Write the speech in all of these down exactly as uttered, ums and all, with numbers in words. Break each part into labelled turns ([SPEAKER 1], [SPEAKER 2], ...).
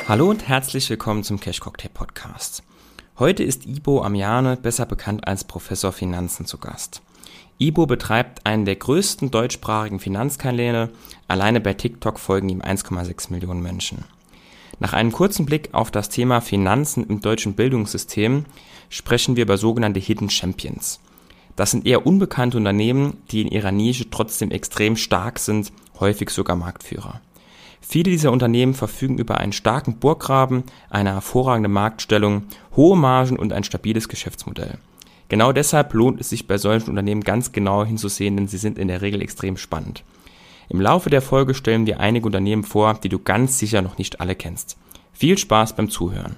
[SPEAKER 1] Hallo und herzlich willkommen zum Cash Cocktail Podcast. Heute ist Ibo Amiane, besser bekannt als Professor Finanzen, zu Gast. Ibo betreibt einen der größten deutschsprachigen Finanzkanäle, alleine bei TikTok folgen ihm eins Komma sechs Millionen Menschen. Nach einem kurzen Blick auf das Thema Finanzen im deutschen Bildungssystem sprechen wir über sogenannte Hidden Champions. Das sind eher unbekannte Unternehmen, die in ihrer Nische trotzdem extrem stark sind, häufig sogar Marktführer. Viele dieser Unternehmen verfügen über einen starken Burggraben, eine hervorragende Marktstellung, hohe Margen und ein stabiles Geschäftsmodell. Genau deshalb lohnt es sich bei solchen Unternehmen ganz genau hinzusehen, denn sie sind in der Regel extrem spannend. Im Laufe der Folge stellen wir einige Unternehmen vor, die du ganz sicher noch nicht alle kennst. Viel Spaß beim Zuhören.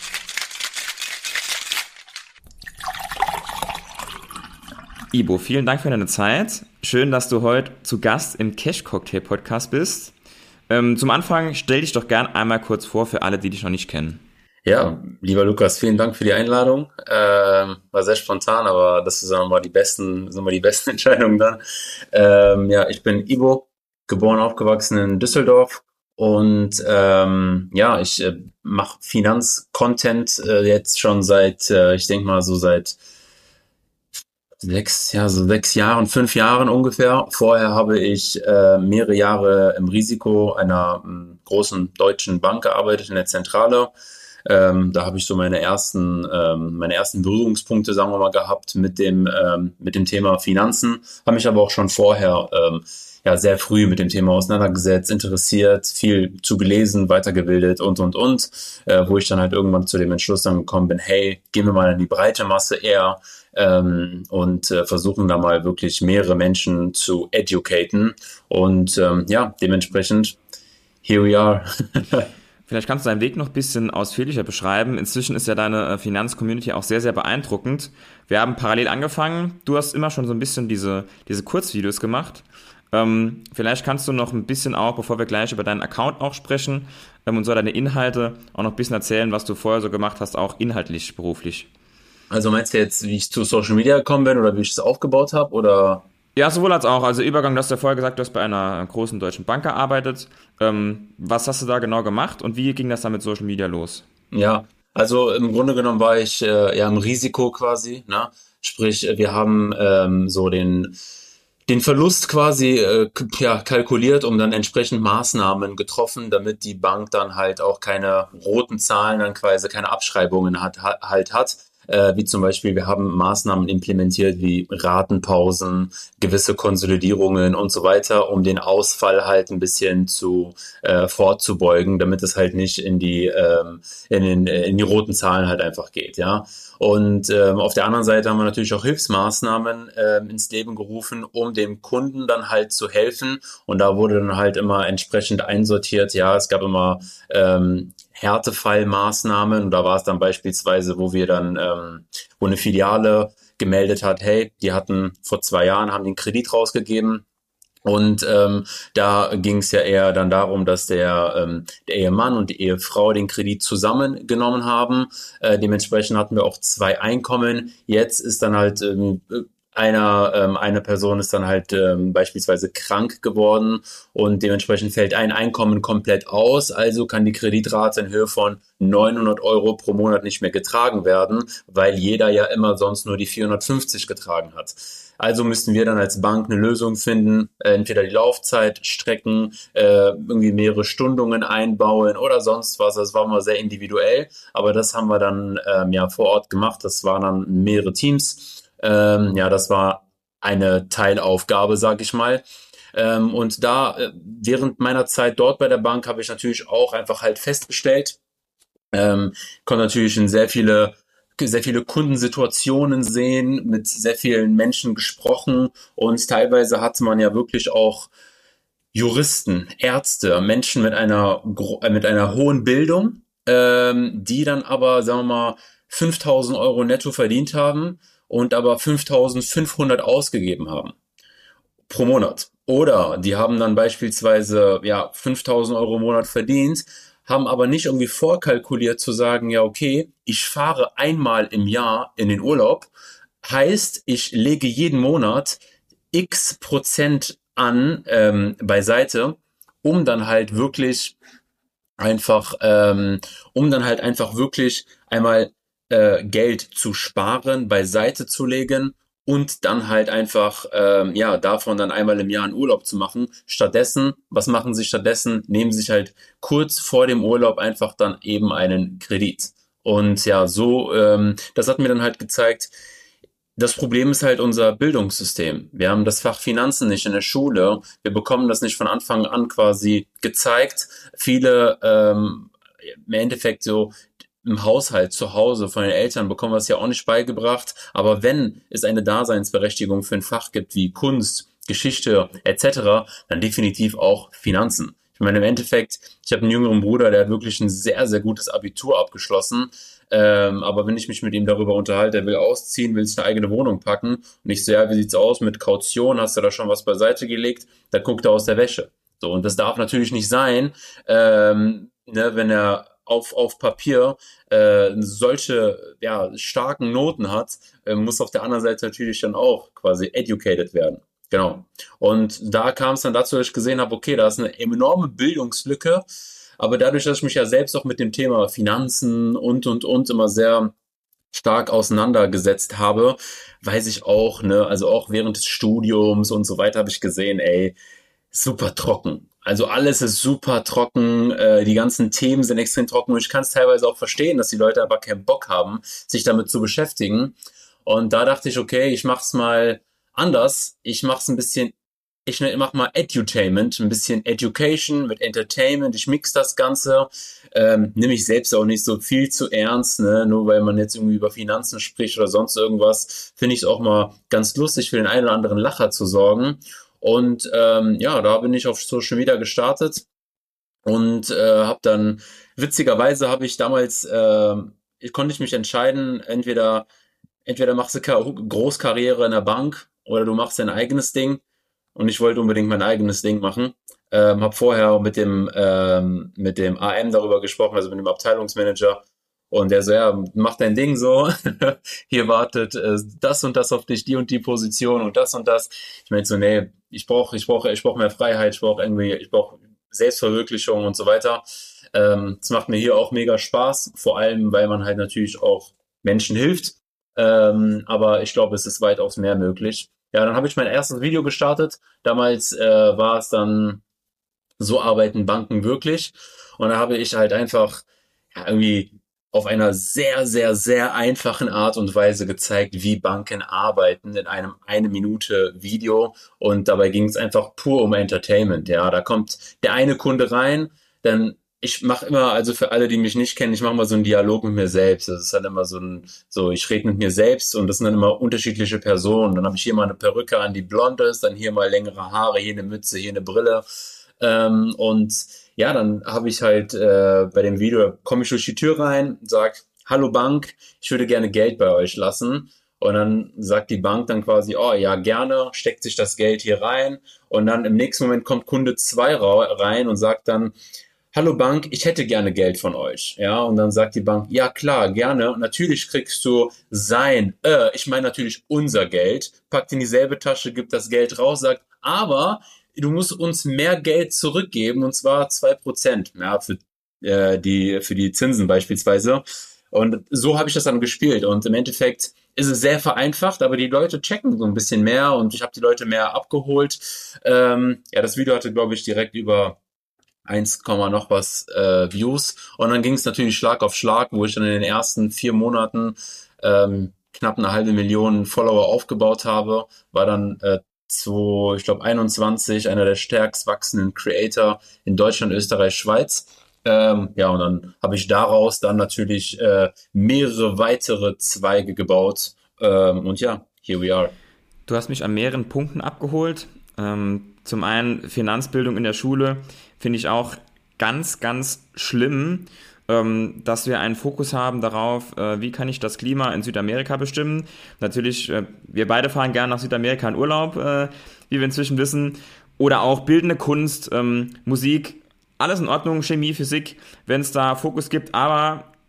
[SPEAKER 1] Ibo, vielen Dank für deine Zeit. Schön, dass du heute zu Gast im Cash Cocktail Podcast bist. Ähm, zum Anfang stell dich doch gern einmal kurz vor für alle, die dich noch nicht kennen.
[SPEAKER 2] Ja, lieber Lukas, vielen Dank für die Einladung. Ähm, war sehr spontan, aber das sind nochmal die besten, sind mal die besten Entscheidungen dann. Ähm, ja, ich bin Ibo, geboren, aufgewachsen in Düsseldorf und ähm, ja, ich äh, mache Finanz-Content äh, jetzt schon seit, äh, ich denke mal so seit Sechs, ja, so sechs Jahren, fünf Jahren ungefähr. Vorher habe ich äh, mehrere Jahre im Risiko einer ähm, großen deutschen Bank gearbeitet in der Zentrale. Ähm, da habe ich so meine ersten, ähm, meine ersten Berührungspunkte, sagen wir mal, gehabt mit dem, ähm, mit dem Thema Finanzen. Habe mich aber auch schon vorher ähm, ja sehr früh mit dem Thema auseinandergesetzt, interessiert, viel zu gelesen, weitergebildet und und und, äh, wo ich dann halt irgendwann zu dem Entschluss dann gekommen bin, hey, gehen wir mal in die breite Masse eher ähm, und äh, versuchen da mal wirklich mehrere Menschen zu educaten und ähm, ja, dementsprechend here we are.
[SPEAKER 1] Vielleicht kannst du deinen Weg noch ein bisschen ausführlicher beschreiben. Inzwischen ist ja deine Finanzcommunity auch sehr, sehr beeindruckend. Wir haben parallel angefangen. Du hast immer schon so ein bisschen diese, diese Kurzvideos gemacht. Ähm, vielleicht kannst du noch ein bisschen auch, bevor wir gleich über deinen Account auch sprechen ähm, und so deine Inhalte, auch noch ein bisschen erzählen, was du vorher so gemacht hast, auch inhaltlich, beruflich.
[SPEAKER 2] Also meinst du jetzt, wie ich zu Social Media gekommen bin oder wie ich es aufgebaut habe oder?
[SPEAKER 1] Ja, sowohl als auch. Also Übergang, du hast ja vorher gesagt, du hast bei einer großen deutschen Bank gearbeitet. Ähm, was hast du da genau gemacht und wie ging das dann mit Social Media los?
[SPEAKER 2] Ja, also im Grunde genommen war ich äh, ja im Risiko quasi, ne? Sprich, wir haben ähm, so den den Verlust quasi äh, k- ja, kalkuliert, um dann entsprechend Maßnahmen getroffen, damit die Bank dann halt auch keine roten Zahlen, dann quasi keine Abschreibungen hat, ha- halt hat. Äh, wie zum Beispiel, wir haben Maßnahmen implementiert wie Ratenpausen, gewisse Konsolidierungen und so weiter, um den Ausfall halt ein bisschen zu äh, vorzubeugen, damit es halt nicht in die ähm, in, den, äh, in die roten Zahlen halt einfach geht, ja. Und ähm, auf der anderen Seite haben wir natürlich auch Hilfsmaßnahmen ähm, ins Leben gerufen, um dem Kunden dann halt zu helfen. Und da wurde dann halt immer entsprechend einsortiert. Ja, es gab immer ähm, Härtefallmaßnahmen. Und da war es dann beispielsweise, wo wir dann, ähm, wo eine Filiale gemeldet hat, hey, die hatten vor zwei Jahren, haben den Kredit rausgegeben. Und ähm, da ging es ja eher dann darum, dass der, ähm, der Ehemann und die Ehefrau den Kredit zusammengenommen haben. Äh, dementsprechend hatten wir auch zwei Einkommen. Jetzt ist dann halt ähm, einer, ähm, eine Person ist dann halt ähm, beispielsweise krank geworden und dementsprechend fällt ein Einkommen komplett aus. Also kann die Kreditrate in Höhe von neunhundert Euro pro Monat nicht mehr getragen werden, weil jeder ja immer sonst nur die vierhundertfünfzig getragen hat. Also müssten wir dann als Bank eine Lösung finden, äh, entweder die Laufzeit strecken, äh, irgendwie mehrere Stundungen einbauen oder sonst was. Das war immer sehr individuell, aber das haben wir dann ähm, ja vor Ort gemacht. Das waren dann mehrere Teams. Ähm, ja, das war eine Teilaufgabe, sag ich mal. Ähm, und da, äh, während meiner Zeit dort bei der Bank, habe ich natürlich auch einfach halt festgestellt, ähm, konnte natürlich in sehr viele sehr viele Kundensituationen sehen, mit sehr vielen Menschen gesprochen und teilweise hatte man ja wirklich auch Juristen, Ärzte, Menschen mit einer gro- äh, mit einer hohen Bildung, ähm, die dann aber, sagen wir mal, fünftausend Euro netto verdient haben und aber fünftausendfünfhundert ausgegeben haben pro Monat. Oder die haben dann beispielsweise ja fünftausend Euro im Monat verdient, haben aber nicht irgendwie vorkalkuliert zu sagen, ja okay, ich fahre einmal im Jahr in den Urlaub, heißt, ich lege jeden Monat x Prozent an ähm, beiseite, um dann halt wirklich einfach, ähm, um dann halt einfach wirklich einmal äh, Geld zu sparen, beiseite zu legen und dann halt einfach, ähm, ja, davon dann einmal im Jahr einen Urlaub zu machen. Stattdessen, was machen sie stattdessen? Nehmen sich halt kurz vor dem Urlaub einfach dann eben einen Kredit. Und ja, so, ähm, das hat mir dann halt gezeigt, das Problem ist halt unser Bildungssystem. Wir haben das Fach Finanzen nicht in der Schule. Wir bekommen das nicht von Anfang an quasi gezeigt. Viele ähm, im Endeffekt so im Haushalt zu Hause von den Eltern bekommen wir es ja auch nicht beigebracht. Aber wenn es eine Daseinsberechtigung für ein Fach gibt wie Kunst, Geschichte et cetera, dann definitiv auch Finanzen. Ich meine, im Endeffekt, ich habe einen jüngeren Bruder, der hat wirklich ein sehr, sehr gutes Abitur abgeschlossen. Ähm, aber wenn ich mich mit ihm darüber unterhalte, er will ausziehen, will sich eine eigene Wohnung packen und ich so, ja, wie sieht's aus mit Kaution? Hast du da schon was beiseite gelegt? Da guckt er aus der Wäsche. So, und das darf natürlich nicht sein, ähm, ne, wenn er auf, auf Papier äh, solche ja, starken Noten hat, äh, muss auf der anderen Seite natürlich dann auch quasi educated werden. Genau. Und da kam es dann dazu, dass ich gesehen habe, okay, da ist eine enorme Bildungslücke, aber dadurch, dass ich mich ja selbst auch mit dem Thema Finanzen und, und, und immer sehr stark auseinandergesetzt habe, weiß ich auch, ne, also auch während des Studiums und so weiter habe ich gesehen, ey, super trocken. Also alles ist super trocken, äh, die ganzen Themen sind extrem trocken und ich kann es teilweise auch verstehen, dass die Leute aber keinen Bock haben, sich damit zu beschäftigen. Und da dachte ich, okay, ich mach's mal anders. Ich mach's ein bisschen, ich mach mal Edutainment, ein bisschen Education mit Entertainment. Ich mix das Ganze, ähm, nehme ich selbst auch nicht so viel zu ernst, ne? Nur weil man jetzt irgendwie über Finanzen spricht oder sonst irgendwas, finde ich es auch mal ganz lustig, für den einen oder anderen Lacher zu sorgen. Und ähm, ja, da bin ich auf Social Media gestartet und äh, habe dann, witzigerweise habe ich damals, äh, konnte ich mich entscheiden, entweder entweder machst du Ka- Großkarriere in der Bank oder du machst dein eigenes Ding. Und ich wollte unbedingt mein eigenes Ding machen. Ähm, habe vorher mit dem ähm, mit dem A M darüber gesprochen, also mit dem Abteilungsmanager. Und der so, ja, mach dein Ding so. Hier wartet äh, das und das auf dich, die und die Position und das und das. Ich meinte so, nee, ich brauche ich brauche ich brauche mehr Freiheit, ich brauche irgendwie, ich brauche Selbstverwirklichung und so weiter. Ähm, es macht mir hier auch mega Spaß, vor allem, weil man halt natürlich auch Menschen hilft. Ähm, aber ich glaube, es ist weitaus mehr möglich. Ja, dann habe ich mein erstes Video gestartet. Damals äh, war es dann so arbeiten Banken wirklich. Und da habe ich halt einfach ja, irgendwie auf einer sehr, sehr, sehr einfachen Art und Weise gezeigt, wie Banken arbeiten in einem eine Minute Video. Und dabei ging es einfach pur um Entertainment. Ja, da kommt der eine Kunde rein, dann ich mache immer, also für alle, die mich nicht kennen, ich mache mal so einen Dialog mit mir selbst. Das ist dann immer so ein, so ich rede mit mir selbst und das sind dann immer unterschiedliche Personen. Dann habe ich hier mal eine Perücke an, die blond ist, dann hier mal längere Haare, hier eine Mütze, hier eine Brille. Ähm, und ja, dann habe ich halt äh, bei dem Video, komme ich durch die Tür rein, sag, hallo Bank, ich würde gerne Geld bei euch lassen. Und dann sagt die Bank dann quasi, oh ja, gerne, steckt sich das Geld hier rein. Und dann im nächsten Moment kommt Kunde zwei rein und sagt dann, hallo Bank, ich hätte gerne Geld von euch. Ja, und dann sagt die Bank, ja klar, gerne. Natürlich kriegst du sein, äh, ich meine natürlich unser Geld, packt in dieselbe Tasche, gibt das Geld raus, sagt, aber du musst uns mehr Geld zurückgeben, und zwar zwei Prozent, ja, für, äh, die, für die Zinsen beispielsweise. Und so habe ich das dann gespielt. Und im Endeffekt ist es sehr vereinfacht, aber die Leute checken so ein bisschen mehr und ich habe die Leute mehr abgeholt. Ähm, ja, das Video hatte, glaube ich, direkt über eins, noch was äh, Views. Und dann ging es natürlich Schlag auf Schlag, wo ich dann in den ersten vier Monaten ähm, knapp eine halbe Million Follower aufgebaut habe, war dann äh, zu, ich glaube, einundzwanzig einer der stärkst wachsenden Creator in Deutschland, Österreich, Schweiz. Ähm, ja, und dann habe ich daraus dann natürlich äh, mehrere weitere Zweige gebaut. Ähm, und ja, here we are.
[SPEAKER 1] Du hast mich an mehreren Punkten abgeholt. Ähm, zum einen Finanzbildung in der Schule finde ich auch ganz, ganz schlimm, ähm, dass wir einen Fokus haben darauf, äh, wie kann ich das Klima in Südamerika bestimmen. Natürlich, äh, wir beide fahren gerne nach Südamerika in Urlaub, äh, wie wir inzwischen wissen. Oder auch bildende Kunst, ähm, Musik, alles in Ordnung, Chemie, Physik, wenn es da Fokus gibt. Aber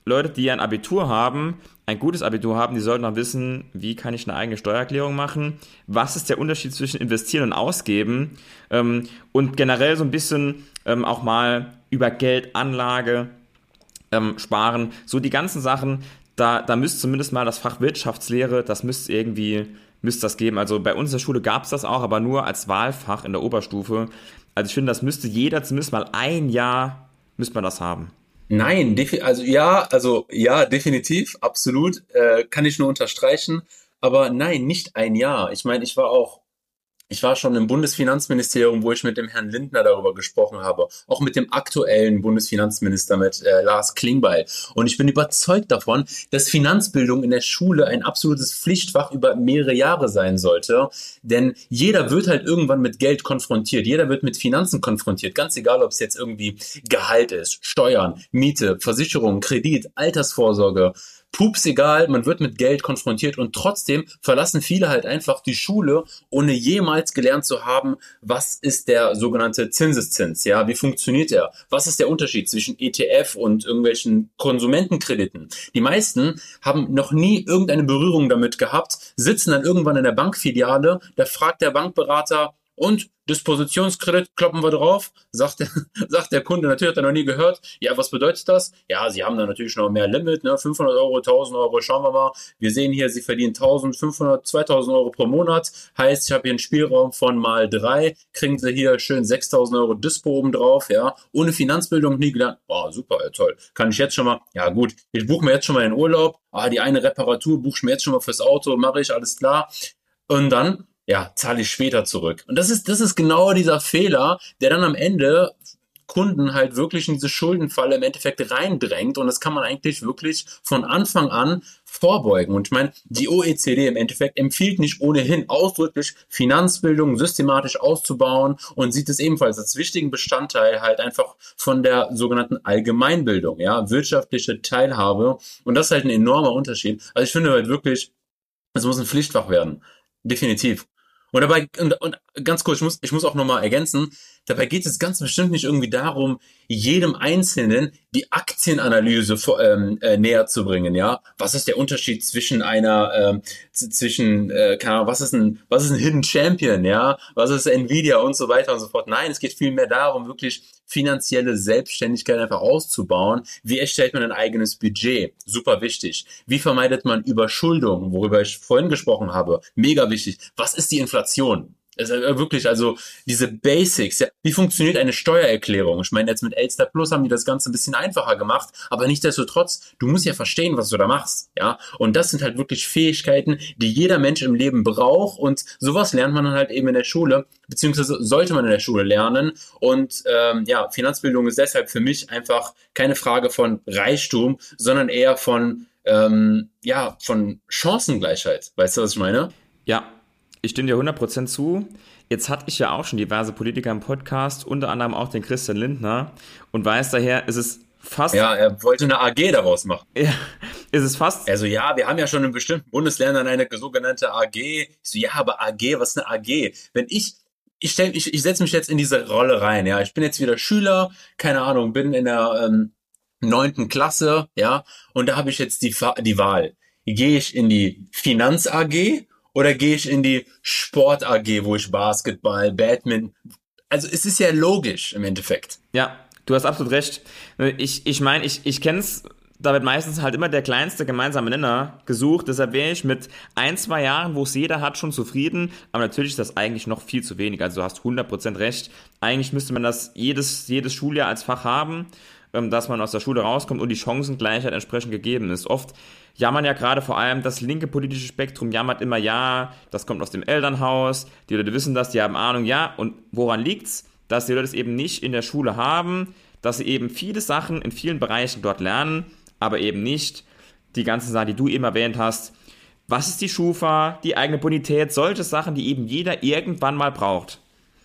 [SPEAKER 1] Leute, die ein Abitur haben, ein gutes Abitur haben, die sollten auch wissen, wie kann ich eine eigene Steuererklärung machen, was ist der Unterschied zwischen investieren und ausgeben ähm, und generell so ein bisschen ähm, auch mal über Geldanlage ähm, sparen, so die ganzen Sachen, da, da müsste zumindest mal das Fach Wirtschaftslehre, das müsste irgendwie, müsste das geben, also bei uns in der Schule gab es das auch, aber nur als Wahlfach in der Oberstufe, also ich finde, das müsste jeder zumindest mal ein Jahr, müsste man das haben.
[SPEAKER 2] Nein, defi also ja, also ja, definitiv, absolut, äh, kann ich nur unterstreichen. Aber nein, nicht ein Jahr. Ich meine, ich war auch Ich war schon im Bundesfinanzministerium, wo ich mit dem Herrn Lindner darüber gesprochen habe, auch mit dem aktuellen Bundesfinanzminister, mit äh, Lars Klingbeil. Und ich bin überzeugt davon, dass Finanzbildung in der Schule ein absolutes Pflichtfach über mehrere Jahre sein sollte. Denn jeder wird halt irgendwann mit Geld konfrontiert. Jeder wird mit Finanzen konfrontiert. Ganz egal, ob es jetzt irgendwie Gehalt ist, Steuern, Miete, Versicherung, Kredit, Altersvorsorge. Pups egal, man wird mit Geld konfrontiert und trotzdem verlassen viele halt einfach die Schule, ohne jemals gelernt zu haben, was ist der sogenannte Zinseszins, ja, wie funktioniert er? Was ist der Unterschied zwischen E T F und irgendwelchen Konsumentenkrediten? Die meisten haben noch nie irgendeine Berührung damit gehabt, sitzen dann irgendwann in der Bankfiliale, da fragt der Bankberater, und Dispositionskredit kloppen wir drauf, sagt der, sagt der Kunde, natürlich hat er noch nie gehört. Ja, was bedeutet das? Ja, Sie haben da natürlich noch mehr Limit, ne? fünfhundert Euro, tausend Euro, schauen wir mal. Wir sehen hier, Sie verdienen eintausendfünfhundert, zweitausend Euro pro Monat. Heißt, ich habe hier einen Spielraum von mal drei. Kriegen Sie hier schön sechstausend Euro Dispo oben drauf, ja. Ohne Finanzbildung nie gelernt. Oh, super, ja, toll. Kann ich jetzt schon mal, ja gut, ich buche mir jetzt schon mal den Urlaub. Ah, die eine Reparatur buche ich mir jetzt schon mal fürs Auto, mache ich, alles klar. Und dann ja, zahle ich später zurück. Und das ist, das ist genau dieser Fehler, der dann am Ende Kunden halt wirklich in diese Schuldenfalle im Endeffekt reindrängt. Und das kann man eigentlich wirklich von Anfang an vorbeugen. Und ich meine, die O E C D im Endeffekt empfiehlt nicht ohnehin ausdrücklich, Finanzbildung systematisch auszubauen und sieht es ebenfalls als wichtigen Bestandteil halt einfach von der sogenannten Allgemeinbildung, ja, wirtschaftliche Teilhabe. Und das ist halt ein enormer Unterschied. Also ich finde halt wirklich, es muss ein Pflichtfach werden. Definitiv. Und dabei, und, und ganz kurz, ich muss, ich muss auch nochmal ergänzen, dabei geht es ganz bestimmt nicht irgendwie darum, jedem Einzelnen die Aktienanalyse vor, ähm, äh, näher zu bringen, ja. Was ist der Unterschied zwischen einer, ähm, z- zwischen, äh, keine Ahnung, was ist ein, was ist ein Hidden Champion, ja? Was ist Nvidia und so weiter und so fort. Nein, es geht vielmehr darum, wirklich finanzielle Selbstständigkeit einfach auszubauen. Wie erstellt man ein eigenes Budget? Super wichtig. Wie vermeidet man Überschuldung, worüber ich vorhin gesprochen habe? Mega wichtig. Was ist die Inflation? Also wirklich, also diese Basics, ja, wie funktioniert eine Steuererklärung? Ich meine, jetzt mit Elster Plus haben die das Ganze ein bisschen einfacher gemacht, aber nichtsdestotrotz, du musst ja verstehen, was du da machst, ja. Und das sind halt wirklich Fähigkeiten, die jeder Mensch im Leben braucht und sowas lernt man dann halt eben in der Schule, beziehungsweise sollte man in der Schule lernen. Und ähm, ja, Finanzbildung ist deshalb für mich einfach keine Frage von Reichtum, sondern eher von ähm, ja, von Chancengleichheit. Weißt du, was ich meine?
[SPEAKER 1] Ja, ich stimme dir hundert Prozent zu. Jetzt hatte ich ja auch schon diverse Politiker im Podcast, unter anderem auch den Christian Lindner und weiß daher, ist es fast,
[SPEAKER 2] Ja, er wollte eine A G daraus machen.
[SPEAKER 1] ja, ist es fast,
[SPEAKER 2] Also ja, wir haben ja schon in bestimmten Bundesländern eine sogenannte A G. Ich so, ja, aber A G, was ist eine A G? Wenn ich, ich stell, ich, ich setze mich jetzt in diese Rolle rein, ja. Ich bin jetzt wieder Schüler, keine Ahnung, bin in der ähm, neunten Klasse, ja, und da habe ich jetzt die, Fa- die Wahl. Gehe ich in die Finanz-A G oder gehe ich in die Sport-A G, wo ich Basketball, Badminton, also es ist ja logisch im Endeffekt.
[SPEAKER 1] ja, du hast absolut recht. Ich, ich meine, ich, ich kenne es, da wird meistens halt immer der kleinste gemeinsame Nenner gesucht, deshalb wäre ich mit ein, zwei Jahren, wo es jeder hat, schon zufrieden, aber natürlich ist das eigentlich noch viel zu wenig, also du hast hundert Prozent recht. Eigentlich müsste man das jedes, jedes Schuljahr als Fach haben, ähm, dass man aus der Schule rauskommt und die Chancengleichheit entsprechend gegeben ist. Oft jammern ja gerade vor allem das linke politische Spektrum, jammert immer, ja, das kommt aus dem Elternhaus, die Leute wissen das, die haben Ahnung, ja, und woran liegt's? Dass die Leute es eben nicht in der Schule haben, dass sie eben viele Sachen in vielen Bereichen dort lernen, aber eben nicht die ganzen Sachen, die du eben erwähnt hast. Was ist die Schufa, die eigene Bonität, solche Sachen, die eben jeder irgendwann mal braucht.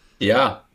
[SPEAKER 2] Ja,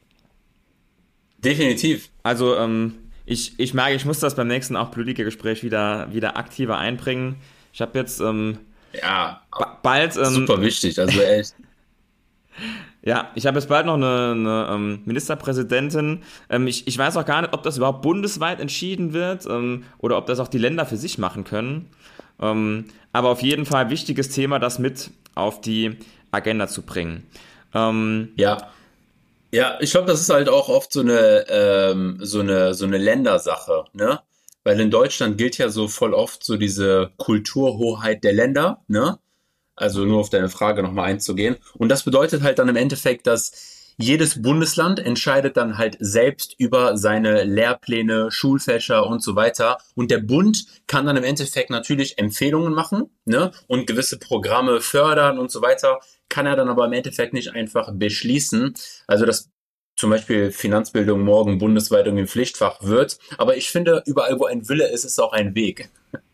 [SPEAKER 2] definitiv.
[SPEAKER 1] Also, ähm, ich, ich merke, ich muss das beim nächsten auch Politikergespräch wieder, wieder aktiver einbringen. Ich habe jetzt ähm,
[SPEAKER 2] Ja,
[SPEAKER 1] ba- bald, ähm,
[SPEAKER 2] super wichtig. Also echt.
[SPEAKER 1] Ja, ich habe jetzt bald noch eine, eine ähm, Ministerpräsidentin. Ähm, ich, ich weiß auch gar nicht, ob das überhaupt bundesweit entschieden wird ähm, oder ob das auch die Länder für sich machen können. Ähm, aber auf jeden Fall wichtiges Thema, das mit auf die Agenda zu bringen. Ähm,
[SPEAKER 2] Ja, ja, ich glaube, das ist halt auch oft so eine, ähm, so eine, so eine Ländersache, ne? Weil in Deutschland gilt ja so voll oft so diese Kulturhoheit der Länder, ne? Also nur auf deine Frage nochmal einzugehen. Und das bedeutet halt dann im Endeffekt, dass jedes Bundesland entscheidet dann halt selbst über seine Lehrpläne, Schulfächer und so weiter. Und der Bund kann dann im Endeffekt natürlich Empfehlungen machen, ne? Und gewisse Programme fördern und so weiter. Kann er dann aber im Endeffekt nicht einfach beschließen. Also dass zum Beispiel Finanzbildung morgen bundesweit irgendwie ein Pflichtfach wird. Aber ich finde, überall, wo ein Wille ist, ist auch ein Weg.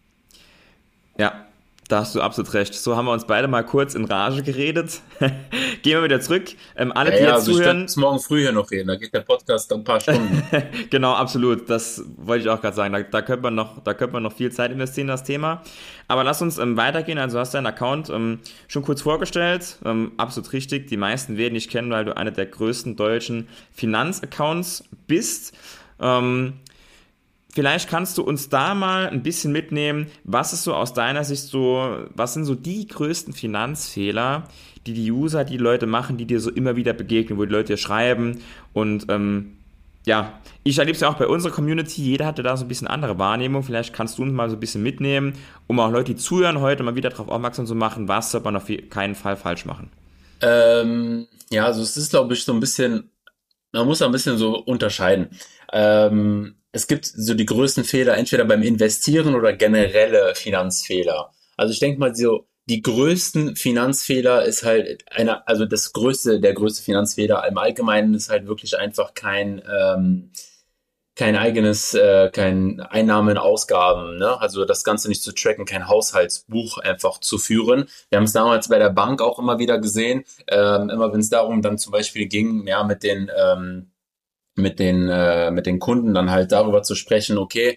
[SPEAKER 1] ja, da hast du absolut recht. So haben wir uns beide mal kurz in Rage geredet. Gehen wir wieder zurück. Ähm, alle,
[SPEAKER 2] Ja,
[SPEAKER 1] die
[SPEAKER 2] ja,
[SPEAKER 1] jetzt
[SPEAKER 2] also ich werde
[SPEAKER 1] zuhören,
[SPEAKER 2] bis morgen früh hier noch reden. Da geht der Podcast ein paar Stunden.
[SPEAKER 1] genau, absolut. Das wollte ich auch gerade sagen. Da, da könnte man noch, da könnte man noch viel Zeit investieren in das Thema. Aber lass uns ähm, weitergehen. Also du hast deinen Account ähm, schon kurz vorgestellt. Ähm, absolut richtig. Die meisten werden dich kennen, weil du einer der größten deutschen Finanzaccounts bist. Ähm, Vielleicht kannst du uns da mal ein bisschen mitnehmen, was ist so aus deiner Sicht so, was sind so die größten Finanzfehler, die die User, die Leute machen, die dir so immer wieder begegnen, wo die Leute dir schreiben und ähm, ja, ich erlebe es ja auch bei unserer Community, jeder hatte da so ein bisschen andere Wahrnehmung, vielleicht kannst du uns mal so ein bisschen mitnehmen, um auch Leute, die zuhören, heute mal wieder darauf aufmerksam zu machen, was sollte man auf keinen Fall falsch machen.
[SPEAKER 2] Ähm, ja, also es ist, glaube ich, so ein bisschen, man muss da ein bisschen so unterscheiden. Ähm, es gibt so die größten Fehler, entweder beim Investieren oder generelle Finanzfehler. Also ich denke mal, so die größten Finanzfehler ist halt einer, also das größte, der größte Finanzfehler im Allgemeinen ist halt wirklich einfach kein, ähm, kein eigenes, äh, kein Einnahmen, Ausgaben, ne? Also das Ganze nicht zu tracken, kein Haushaltsbuch einfach zu führen. Wir haben es damals bei der Bank auch immer wieder gesehen, ähm, immer wenn es darum dann zum Beispiel ging, ja, mit den, ähm, mit den, äh, mit den Kunden dann halt darüber zu sprechen, okay,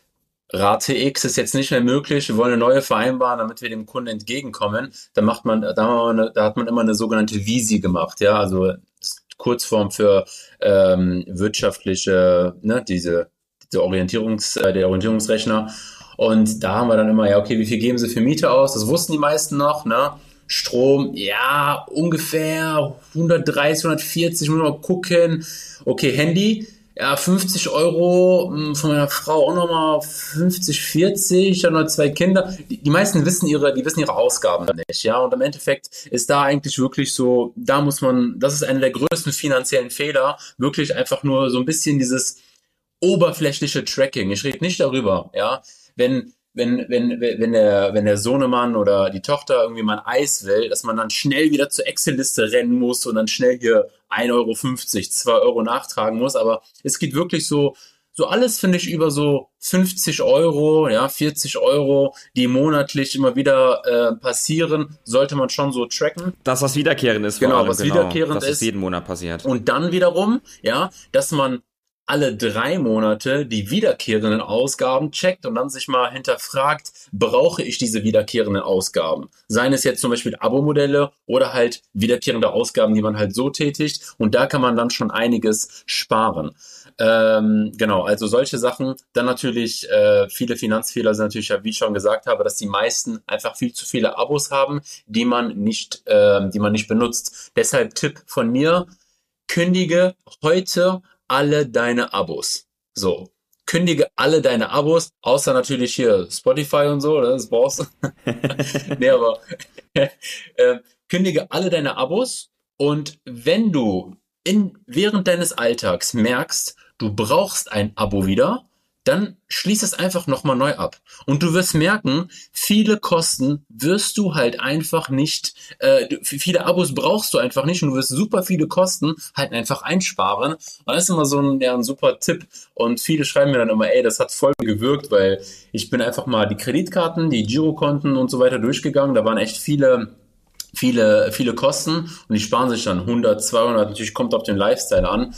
[SPEAKER 2] Rate X ist jetzt nicht mehr möglich, wir wollen eine neue vereinbaren, damit wir dem Kunden entgegenkommen. Da macht man, da, haben wir eine, da hat man immer eine sogenannte Visi gemacht, ja, also Kurzform für ähm, wirtschaftliche, ne, diese, diese Orientierungs, äh, der Orientierungsrechner. Und da haben wir dann immer, ja, okay, wie viel geben Sie für Miete aus? Das wussten die meisten noch, ne? Strom, ja, ungefähr hundertdreißig, hundertvierzig, muss man mal gucken. Okay, Handy, ja, fünfzig Euro, mh, von meiner Frau auch nochmal fünfzig, vierzig, ich habe noch zwei Kinder. Die, die meisten wissen ihre, die wissen ihre Ausgaben nicht, ja. Und im Endeffekt ist da eigentlich wirklich so, da muss man, das ist einer der größten finanziellen Fehler, wirklich einfach nur so ein bisschen dieses oberflächliche Tracking. Ich rede nicht darüber, ja. Wenn, wenn, wenn, wenn der, wenn der Sohnemann oder die Tochter irgendwie mal ein Eis will, dass man dann schnell wieder zur Excel-Liste rennen muss und dann schnell hier ein Euro fünfzig, zwei Euro nachtragen muss. Aber es geht wirklich so, so alles finde ich über so fünfzig Euro, ja, vierzig Euro, die monatlich immer wieder äh, passieren, sollte man schon so tracken.
[SPEAKER 1] Dass das wiederkehrend ist, vor
[SPEAKER 2] Genau,
[SPEAKER 1] allem,
[SPEAKER 2] was
[SPEAKER 1] genau,
[SPEAKER 2] wiederkehrend
[SPEAKER 1] dass es
[SPEAKER 2] ist.
[SPEAKER 1] jeden Monat passiert.
[SPEAKER 2] Und dann wiederum, ja, dass man alle drei Monate die wiederkehrenden Ausgaben checkt und dann sich mal hinterfragt, brauche ich diese wiederkehrenden Ausgaben? Seien es jetzt zum Beispiel Abo-Modelle oder halt wiederkehrende Ausgaben, die man halt so tätigt. Und da kann man dann schon einiges sparen. Ähm, genau, also solche Sachen. Dann natürlich äh, viele Finanzfehler sind natürlich, wie ich schon gesagt habe, dass die meisten einfach viel zu viele Abos haben, die man nicht, äh, die man nicht benutzt. Deshalb Tipp von mir, kündige heute alle deine Abos. So, kündige alle deine Abos, außer natürlich hier Spotify und so, das brauchst du. Nee, aber äh, kündige alle deine Abos und wenn du in, während deines Alltags merkst, du brauchst ein Abo wieder, dann schließ es einfach nochmal neu ab. Und du wirst merken, viele Kosten wirst du halt einfach nicht, äh, viele Abos brauchst du einfach nicht und du wirst super viele Kosten halt einfach einsparen. Und das ist immer so ein, ja, ein super Tipp. Und viele schreiben mir dann immer, ey, das hat voll gewirkt, weil ich bin einfach mal die Kreditkarten, die Girokonten und so weiter durchgegangen. Da waren echt viele viele, viele Kosten und die sparen sich dann hundert, zweihundert, natürlich kommt auf den Lifestyle an,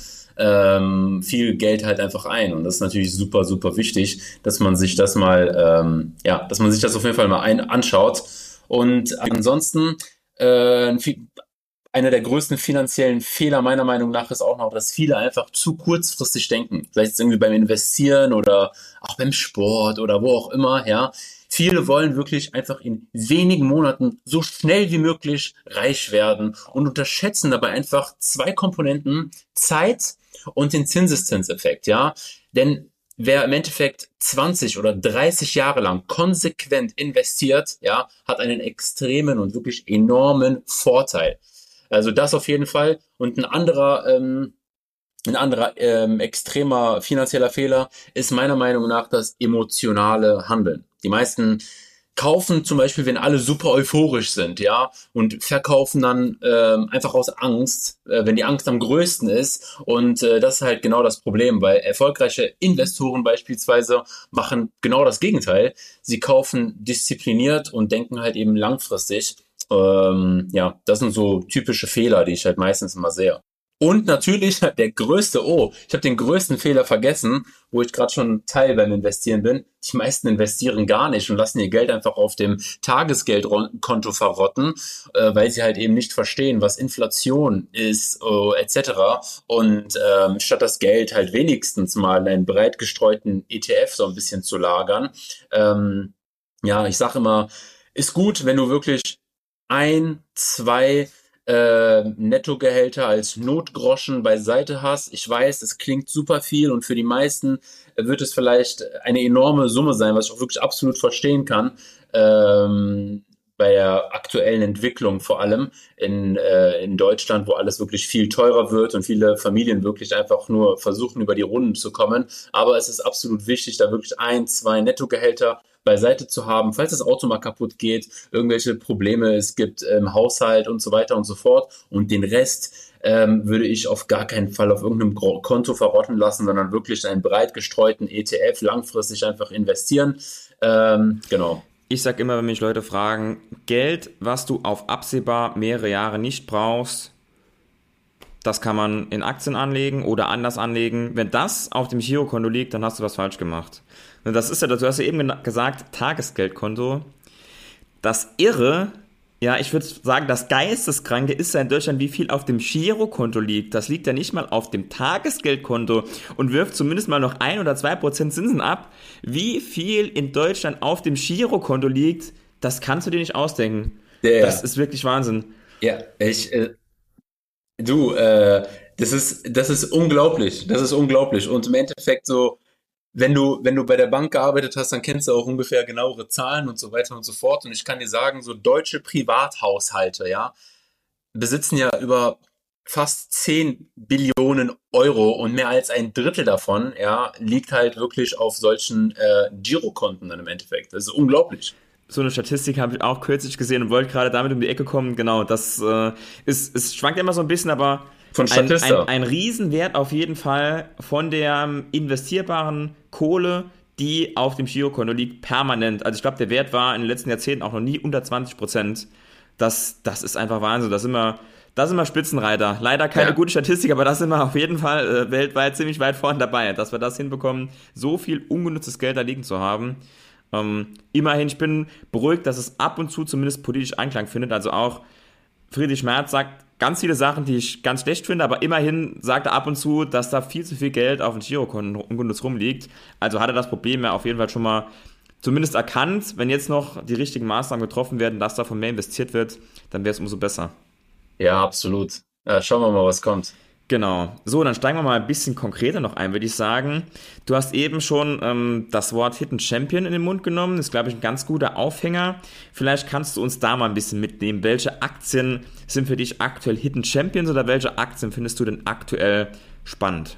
[SPEAKER 2] ähm, viel Geld halt einfach ein und das ist natürlich super, super wichtig, dass man sich das mal, ähm, ja, dass man sich das auf jeden Fall mal ein, anschaut und ansonsten äh, einer der größten finanziellen Fehler meiner Meinung nach ist auch noch, dass viele einfach zu kurzfristig denken. Vielleicht jetzt irgendwie beim Investieren oder auch beim Sport oder wo auch immer, ja. Viele wollen wirklich einfach in wenigen Monaten so schnell wie möglich reich werden und unterschätzen dabei einfach zwei Komponenten: Zeit und den Zinseszinseffekt, ja. Denn wer im Endeffekt zwanzig oder dreißig Jahre lang konsequent investiert, ja, hat einen extremen und wirklich enormen Vorteil. Also das auf jeden Fall. Und ein anderer, ähm, ein anderer ähm, extremer finanzieller Fehler ist meiner Meinung nach das emotionale Handeln. Die meisten kaufen zum Beispiel, wenn alle super euphorisch sind, ja, und verkaufen dann ähm, einfach aus Angst, äh, wenn die Angst am größten ist. Und äh, das ist halt genau das Problem, weil erfolgreiche Investoren beispielsweise machen genau das Gegenteil. Sie kaufen diszipliniert und denken halt eben langfristig. Ähm, ja, das sind so typische Fehler, die ich halt meistens immer sehe. Und natürlich der größte, oh, ich habe den größten Fehler vergessen, wo ich gerade schon Teil beim Investieren bin. Die meisten investieren gar nicht und lassen ihr Geld einfach auf dem Tagesgeldkonto verrotten, äh, weil sie halt eben nicht verstehen, was Inflation ist, äh, et cetera. Und ähm, statt das Geld halt wenigstens mal in einen breit gestreuten E T F so ein bisschen zu lagern. Ähm, ja, ich sage immer, ist gut, wenn du wirklich ein, zwei äh, Nettogehälter als Notgroschen beiseite hast. Ich weiß, es klingt super viel und für die meisten wird es vielleicht eine enorme Summe sein, was ich auch wirklich absolut verstehen kann, ähm, bei der aktuellen Entwicklung vor allem in, äh, in Deutschland, wo alles wirklich viel teurer wird und viele Familien wirklich einfach nur versuchen, über die Runden zu kommen. Aber es ist absolut wichtig, da wirklich ein, zwei Nettogehälter beiseite zu haben, falls das Auto mal kaputt geht, irgendwelche Probleme es gibt im Haushalt und so weiter und so fort. Und den Rest ähm, würde ich auf gar keinen Fall auf irgendeinem Konto verrotten lassen, sondern wirklich in einen breit gestreuten E T F langfristig einfach investieren. Ähm, genau.
[SPEAKER 1] Ich sag immer, wenn mich Leute fragen, Geld, was du auf absehbar mehrere Jahre nicht brauchst, das kann man in Aktien anlegen oder anders anlegen. Wenn das auf dem Girokonto liegt, dann hast du was falsch gemacht. Und das ist ja, du hast ja eben gesagt, Tagesgeldkonto. Das Irre, ja, ich würde sagen, das Geisteskranke ist ja in Deutschland, wie viel auf dem Girokonto liegt. Das liegt ja nicht mal auf dem Tagesgeldkonto und wirft zumindest mal noch ein oder zwei Prozent Zinsen ab. Wie viel in Deutschland auf dem Girokonto liegt, das kannst du dir nicht ausdenken.
[SPEAKER 2] Ja,
[SPEAKER 1] das ist wirklich Wahnsinn.
[SPEAKER 2] Ja, ich, äh, du, äh, das ist, das ist unglaublich. Das ist unglaublich. Und im Endeffekt so, wenn du, wenn du bei der Bank gearbeitet hast, dann kennst du auch ungefähr genauere Zahlen und so weiter und so fort. Und ich kann dir sagen, so deutsche Privathaushalte, ja, besitzen ja über fast zehn Billionen Euro und mehr als ein Drittel davon, ja, liegt halt wirklich auf solchen äh, Girokonten dann im Endeffekt. Das ist unglaublich.
[SPEAKER 1] So eine Statistik habe ich auch kürzlich gesehen und wollte gerade damit um die Ecke kommen. Genau, das äh, ist, es schwankt immer so ein bisschen, aber
[SPEAKER 2] Von
[SPEAKER 1] ein,
[SPEAKER 2] Statista.
[SPEAKER 1] ein, ein Riesenwert auf jeden Fall von der ähm, investierbaren Kohle, die auf dem Girokonto liegt, permanent. Also ich glaube, der Wert war in den letzten Jahrzehnten auch noch nie unter zwanzig Prozent. Das, das ist einfach Wahnsinn. Da sind wir, da sind wir Spitzenreiter. Leider keine
[SPEAKER 2] Ja.
[SPEAKER 1] gute Statistik, aber da sind wir auf jeden Fall äh, weltweit ziemlich weit vorne dabei, dass wir das hinbekommen, so viel ungenutztes Geld da liegen zu haben. Ähm, immerhin, ich bin beruhigt, dass es ab und zu zumindest politisch Einklang findet. Also auch Friedrich Merz sagt ganz viele Sachen, die ich ganz schlecht finde, aber immerhin sagt er ab und zu, dass da viel zu viel Geld auf dem Girokonto ungenutzt rumliegt. Also hat er das Problem ja auf jeden Fall schon mal zumindest erkannt. Wenn jetzt noch die richtigen Maßnahmen getroffen werden, dass davon mehr investiert wird, dann wäre es umso besser.
[SPEAKER 2] Ja, absolut. Ja, schauen wir mal, was kommt.
[SPEAKER 1] Genau. So, dann steigen wir mal ein bisschen konkreter noch ein, würde ich sagen. Du hast eben schon ähm, das Wort Hidden Champion in den Mund genommen. Das ist, glaube ich, ein ganz guter Aufhänger. Vielleicht kannst du uns da mal ein bisschen mitnehmen. Welche Aktien sind für dich aktuell Hidden Champions oder welche Aktien findest du denn aktuell spannend?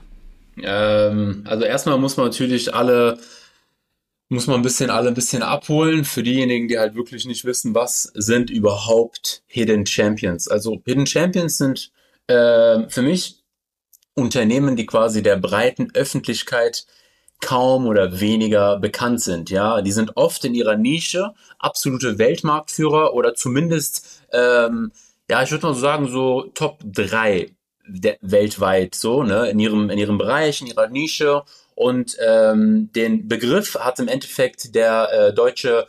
[SPEAKER 2] Ähm, also erstmal muss man natürlich alle, muss man ein bisschen alle ein bisschen abholen für diejenigen, die halt wirklich nicht wissen, was sind überhaupt Hidden Champions. Also Hidden Champions sind äh, für mich Unternehmen, die quasi der breiten Öffentlichkeit kaum oder weniger bekannt sind. Ja, die sind oft in ihrer Nische absolute Weltmarktführer oder zumindest, ähm, ja, ich würde mal so sagen, so Top drei der, weltweit, so, ne, in ihrem, in ihrem Bereich, in ihrer Nische Und ähm, den Begriff hat im Endeffekt der äh, deutsche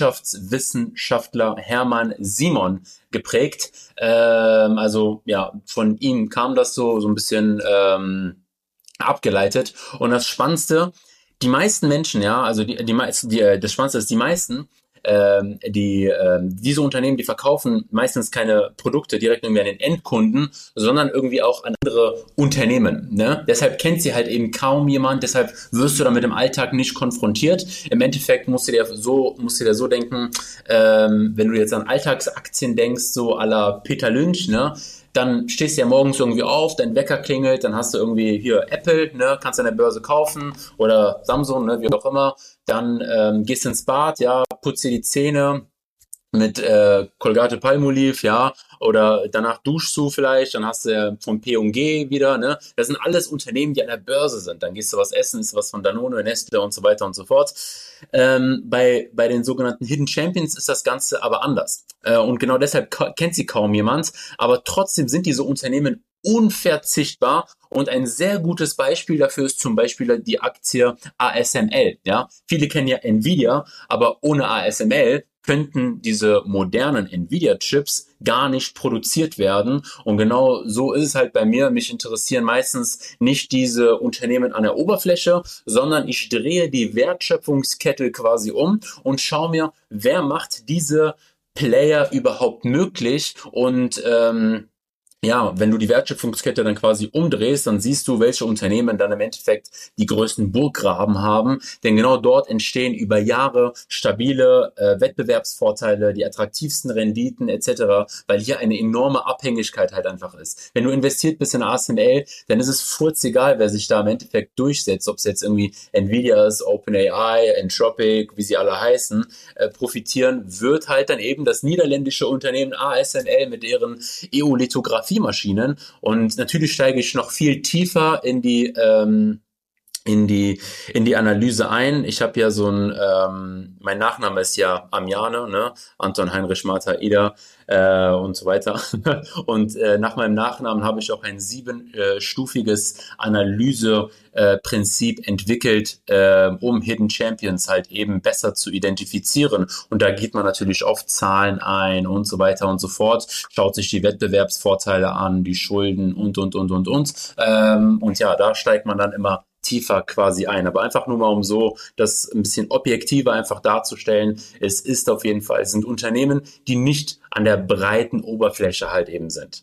[SPEAKER 2] Wirtschaftswissenschaftler Hermann Simon geprägt. Ähm, also ja, von ihm kam das so, so ein bisschen ähm, abgeleitet. Und das Spannendste, die meisten Menschen, ja, also die, die meisten, die, das Spannendste ist, die meisten, ähm, die, ähm, diese Unternehmen, die verkaufen meistens keine Produkte direkt irgendwie an den Endkunden, sondern irgendwie auch an andere Unternehmen, ne? Deshalb kennt sie halt eben kaum jemand, deshalb wirst du damit im Alltag nicht konfrontiert. Im Endeffekt musst du dir so, musst du dir so denken, ähm, wenn du jetzt an Alltagsaktien denkst, so à la Peter Lynch, ne? Dann stehst du ja morgens irgendwie auf, dein Wecker klingelt, dann hast du irgendwie hier Apple, ne, kannst an der Börse kaufen oder Samsung, ne, wie auch immer. Dann ähm, gehst ins Bad, ja, putzt dir die Zähne mit äh, Colgate Palmolive, ja, oder danach duschst du vielleicht, dann hast du ja vom P und G wieder, ne. Das sind alles Unternehmen, die an der Börse sind. Dann gehst du was essen, isst was von Danone, Nestle und so weiter und so fort. Ähm, bei, bei den sogenannten Hidden Champions ist das Ganze aber anders. Äh, und genau deshalb ka- kennt sie kaum jemand, aber trotzdem sind diese Unternehmen unverzichtbar und ein sehr gutes Beispiel dafür ist zum Beispiel die Aktie A S M L. Ja? Viele kennen ja Nvidia, aber ohne A S M L könnten diese modernen Nvidia-Chips gar nicht produziert werden. Und genau so ist es halt bei mir. Mich interessieren meistens nicht diese Unternehmen an der Oberfläche, sondern ich drehe die Wertschöpfungskette quasi um und schaue mir, wer macht diese Player überhaupt möglich und ähm, ja, wenn du die Wertschöpfungskette dann quasi umdrehst, dann siehst du, welche Unternehmen dann im Endeffekt die größten Burggraben haben. Denn genau dort entstehen über Jahre stabile äh, Wettbewerbsvorteile, die attraktivsten Renditen et cetera, weil hier eine enorme Abhängigkeit halt einfach ist. Wenn du investiert bist in A S M L, dann ist es furzegal, wer sich da im Endeffekt durchsetzt, ob es jetzt irgendwie Nvidia ist, OpenAI, Anthropic, wie sie alle heißen, äh, profitieren wird halt dann eben das niederländische Unternehmen A S M L mit ihren Eolithografien Maschinen und natürlich steige ich noch viel tiefer in die ähm, in die in die Analyse ein. Ich habe ja so ein ähm, mein Nachname ist ja Amiane, ne, Anton Heinrich Martha Ida äh, und so weiter und äh, nach meinem Nachnamen habe ich auch ein siebenstufiges äh, Analyseprinzip äh, entwickelt, äh, um Hidden Champions halt eben besser zu identifizieren und da geht man natürlich auf Zahlen ein und so weiter und so fort, schaut sich die Wettbewerbsvorteile an, die Schulden und und und und und ähm, und ja, da steigt man dann immer tiefer quasi ein. Aber einfach nur mal, um so das ein bisschen objektiver einfach darzustellen, es ist auf jeden Fall, es sind Unternehmen, die nicht an der breiten Oberfläche halt eben sind.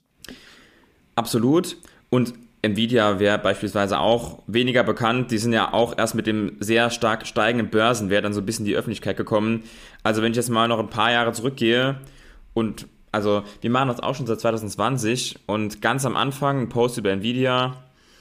[SPEAKER 1] Absolut. Und Nvidia wäre beispielsweise auch weniger bekannt. Die sind ja auch erst mit dem sehr stark steigenden Börsenwert dann so ein bisschen in die Öffentlichkeit gekommen. Also wenn ich jetzt mal noch ein paar Jahre zurückgehe und also wir machen das auch schon seit zwanzig zwanzig und ganz am Anfang ein Post über Nvidia,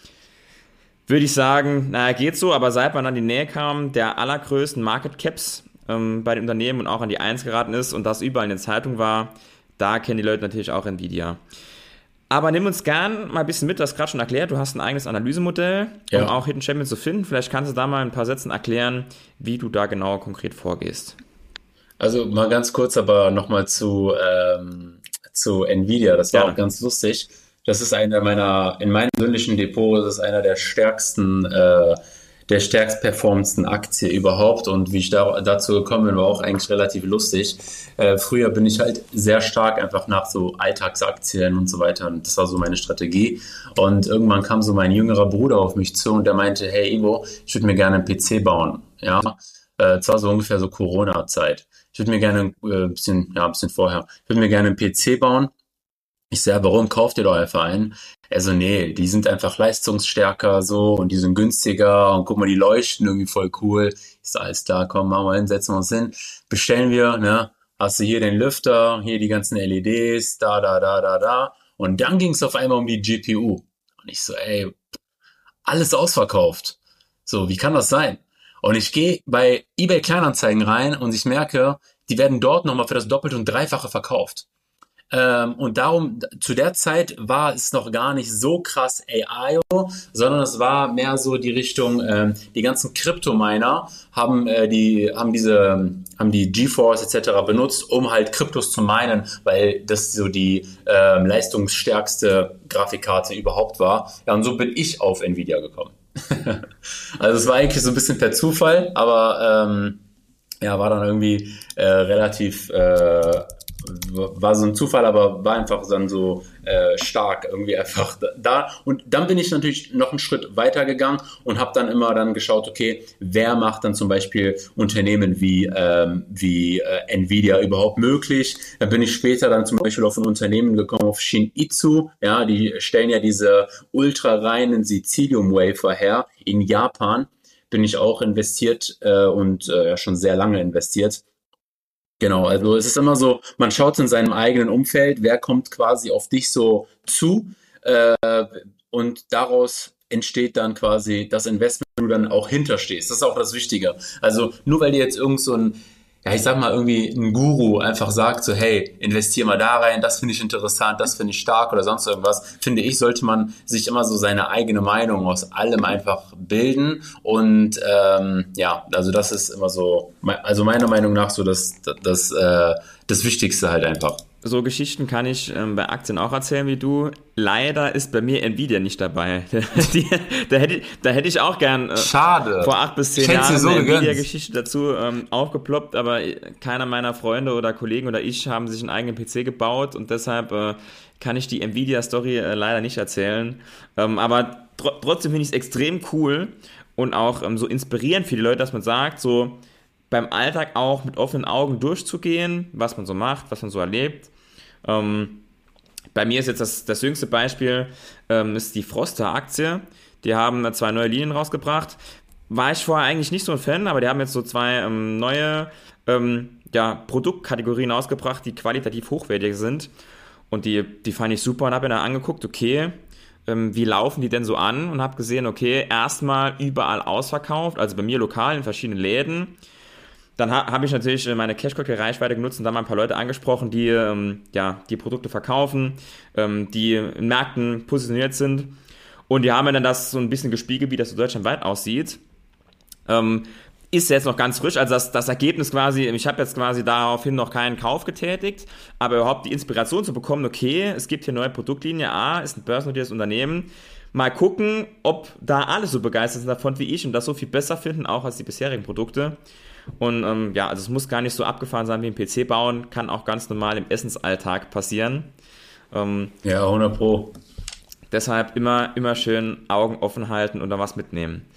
[SPEAKER 1] würde ich sagen, naja, geht so, aber seit man an die Nähe kam, der allergrößten Market Caps ähm, bei den Unternehmen und auch an die eins geraten ist und das überall in der Zeitung war, da kennen die Leute natürlich auch Nvidia. Aber nimm uns gern mal ein bisschen mit, du hast gerade schon erklärt, du hast ein eigenes Analysemodell, um ja. auch Hidden Champions zu finden. Vielleicht kannst du da mal ein paar Sätzen erklären, wie du da genau konkret vorgehst.
[SPEAKER 2] Also mal ganz kurz aber nochmal zu, ähm, zu Nvidia, das war ja. auch ganz lustig. Das ist einer meiner, in meinem persönlichen Depot ist es einer der stärksten, äh, der stärkst performendsten Aktie überhaupt und wie ich da, dazu gekommen bin, war auch eigentlich relativ lustig. Äh, früher bin ich halt sehr stark einfach nach so Alltagsaktien und so weiter und das war so meine Strategie und irgendwann kam so mein jüngerer Bruder auf mich zu und der meinte, hey Ivo, ich würde mir gerne einen P C bauen, ja, äh, zwar so ungefähr so Corona-Zeit. Ich würde mir gerne äh, ein bisschen, ja, ein bisschen vorher, ich würde mir gerne einen P C bauen. Ich sage, warum kauft ihr doch einfach einen? Er so, nee, die sind einfach leistungsstärker so und die sind günstiger und guck mal, die leuchten irgendwie voll cool. Ich sage, alles klar, komm, machen wir hin, setzen wir uns hin. Bestellen wir, ne? Hast du hier den Lüfter, hier die ganzen L E Ds, da, da, da, da, da. Und dann ging es auf einmal um die G P U. Und ich so, ey, alles ausverkauft. So, wie kann das sein? Und ich gehe bei eBay Kleinanzeigen rein und ich merke, die werden dort nochmal für das Doppelte und Dreifache verkauft. Ähm, und darum, zu der Zeit war es noch gar nicht so krass A I, sondern es war mehr so die Richtung, ähm, die ganzen Kryptominer haben äh, die haben diese haben die GeForce et cetera benutzt, um halt Kryptos zu minen, weil das so die ähm, leistungsstärkste Grafikkarte überhaupt war. Ja, und so bin ich auf Nvidia gekommen. Also es war eigentlich so ein bisschen per Zufall, aber ähm, ja, war dann irgendwie äh, relativ, äh, war so ein Zufall, aber war einfach dann so äh, stark irgendwie einfach da. Und dann bin ich natürlich noch einen Schritt weiter gegangen und habe dann immer dann geschaut, okay, wer macht dann zum Beispiel Unternehmen wie, ähm, wie äh, Nvidia überhaupt möglich? Dann bin ich später dann zum Beispiel auf ein Unternehmen gekommen, auf Shin-Etsu, ja, die stellen ja diese ultrareinen Silizium-Wafer her in Japan. Bin ich auch investiert äh, und äh, schon sehr lange investiert. Genau, also es ist immer so, man schaut in seinem eigenen Umfeld, wer kommt quasi auf dich so zu äh, und daraus entsteht dann quasi das Investment, wo du dann auch hinterstehst. Das ist auch das Wichtige. Also nur weil dir jetzt irgend so ein, ja ich sag mal irgendwie ein Guru einfach sagt so, hey, investier mal da rein, das finde ich interessant, das finde ich stark oder sonst irgendwas, finde ich, sollte man sich immer so seine eigene Meinung aus allem einfach bilden und ähm, ja, also das ist immer so, also meiner Meinung nach so das, das, äh, das Wichtigste halt einfach.
[SPEAKER 1] So Geschichten kann ich ähm, bei Aktien auch erzählen wie du. Leider ist bei mir Nvidia nicht dabei. Die, da, hätte, da hätte ich auch gern äh,
[SPEAKER 2] Schade.
[SPEAKER 1] vor acht bis zehn
[SPEAKER 2] Ich hätte
[SPEAKER 1] Jahren
[SPEAKER 2] sie so
[SPEAKER 1] eine
[SPEAKER 2] gegönnt.
[SPEAKER 1] Nvidia-Geschichte dazu ähm, aufgeploppt, aber keiner meiner Freunde oder Kollegen oder ich haben sich einen eigenen P C gebaut und deshalb äh, kann ich die Nvidia-Story äh, leider nicht erzählen. Ähm, aber tr- trotzdem finde ich es extrem cool und auch ähm, so inspirierend für die Leute, dass man sagt, so beim Alltag auch mit offenen Augen durchzugehen, was man so macht, was man so erlebt. Ähm, bei mir ist jetzt das, das jüngste Beispiel ähm, ist die Froster-Aktie. Die haben zwei neue Linien rausgebracht. War ich vorher eigentlich nicht so ein Fan, aber die haben jetzt so zwei ähm, neue ähm, ja, Produktkategorien ausgebracht, die qualitativ hochwertig sind. Und die, die fand ich super und habe mir dann angeguckt, okay, ähm, wie laufen die denn so an? Und habe gesehen, okay, erstmal überall ausverkauft, also bei mir lokal in verschiedenen Läden. Dann ha- habe ich natürlich meine Cashcock-Reichweite genutzt und dann mal ein paar Leute angesprochen, die ähm, ja, die Produkte verkaufen, ähm, die in Märkten positioniert sind. Und die haben mir dann das so ein bisschen gespiegelt, wie das so deutschlandweit aussieht. Ähm, ist jetzt noch ganz frisch, also das, das Ergebnis quasi, ich habe jetzt quasi daraufhin noch keinen Kauf getätigt, aber überhaupt die Inspiration zu bekommen, okay, es gibt hier neue Produktlinie, A, ist ein börsennotiertes Unternehmen, mal gucken, ob da alle so begeistert sind davon wie ich und das so viel besser finden, auch als die bisherigen Produkte. Und ähm, ja, also es muss gar nicht so abgefahren sein wie ein P C bauen, kann auch ganz normal im Essensalltag passieren. Ähm,
[SPEAKER 2] Ja, hundert Pro.
[SPEAKER 1] deshalb immer, immer schön Augen offen halten und da was mitnehmen.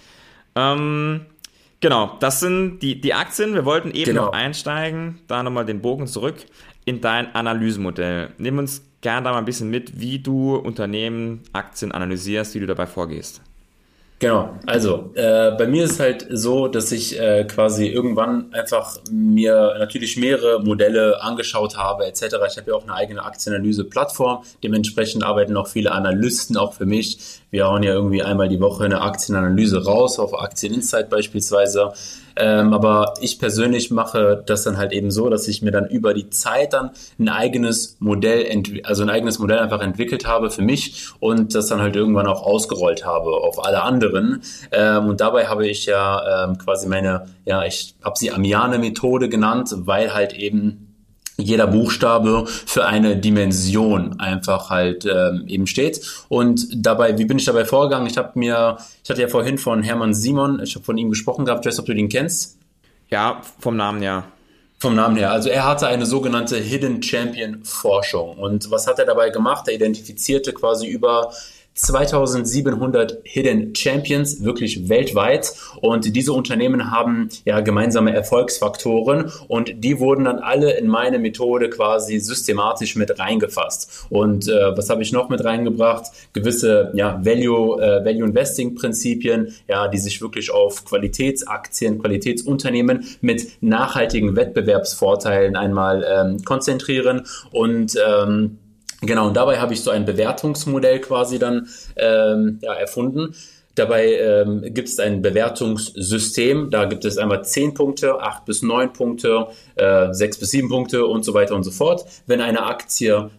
[SPEAKER 1] Ähm, genau, das sind die, die Aktien. Wir wollten eben
[SPEAKER 2] Genau.
[SPEAKER 1] noch einsteigen, da nochmal den Bogen zurück in dein Analysemodell. Nimm uns gerne da mal ein bisschen mit, wie du Unternehmen, Aktien analysierst, wie du dabei vorgehst.
[SPEAKER 2] Genau, also äh, bei mir ist es halt so, dass ich äh, quasi irgendwann einfach mir natürlich mehrere Modelle angeschaut habe et cetera. Ich habe ja auch eine eigene Aktienanalyse-Plattform, dementsprechend arbeiten auch viele Analysten auch für mich. Wir hauen ja irgendwie einmal die Woche eine Aktienanalyse raus, auf Aktieninsight beispielsweise. Ähm, aber ich persönlich mache das dann halt eben so, dass ich mir dann über die Zeit dann ein eigenes Modell, ent- also ein eigenes Modell einfach entwickelt habe für mich und das dann halt irgendwann auch ausgerollt habe auf alle anderen. Ähm, und dabei habe ich ja ähm, quasi meine, ja, ich habe sie Amiane-Methode genannt, weil halt eben jeder Buchstabe für eine Dimension einfach halt ähm, eben steht. Und dabei, wie bin ich dabei vorgegangen? Ich habe mir, ich hatte ja vorhin von Hermann Simon, ich habe von ihm gesprochen gehabt, ich weiß, ob du den kennst.
[SPEAKER 1] Ja, vom Namen ja.
[SPEAKER 2] Vom Namen her. Also er hatte eine sogenannte Hidden Champion Forschung. Und was hat er dabei gemacht? Er identifizierte quasi über zweitausendsiebenhundert Hidden Champions, wirklich weltweit. Und diese Unternehmen haben ja gemeinsame Erfolgsfaktoren und die wurden dann alle in meine Methode quasi systematisch mit reingefasst. Und äh, was habe ich noch mit reingebracht? Gewisse ja, Value, äh, Value Investing Prinzipien, ja, die sich wirklich auf Qualitätsaktien, Qualitätsunternehmen mit nachhaltigen Wettbewerbsvorteilen einmal ähm, konzentrieren und ähm, Genau, und dabei habe ich so ein Bewertungsmodell quasi dann ähm, ja, erfunden. Dabei ähm, gibt es ein Bewertungssystem, da gibt es einmal zehn Punkte, acht bis neun Punkte, äh, sechs bis sieben Punkte und so weiter und so fort. Wenn eine Aktie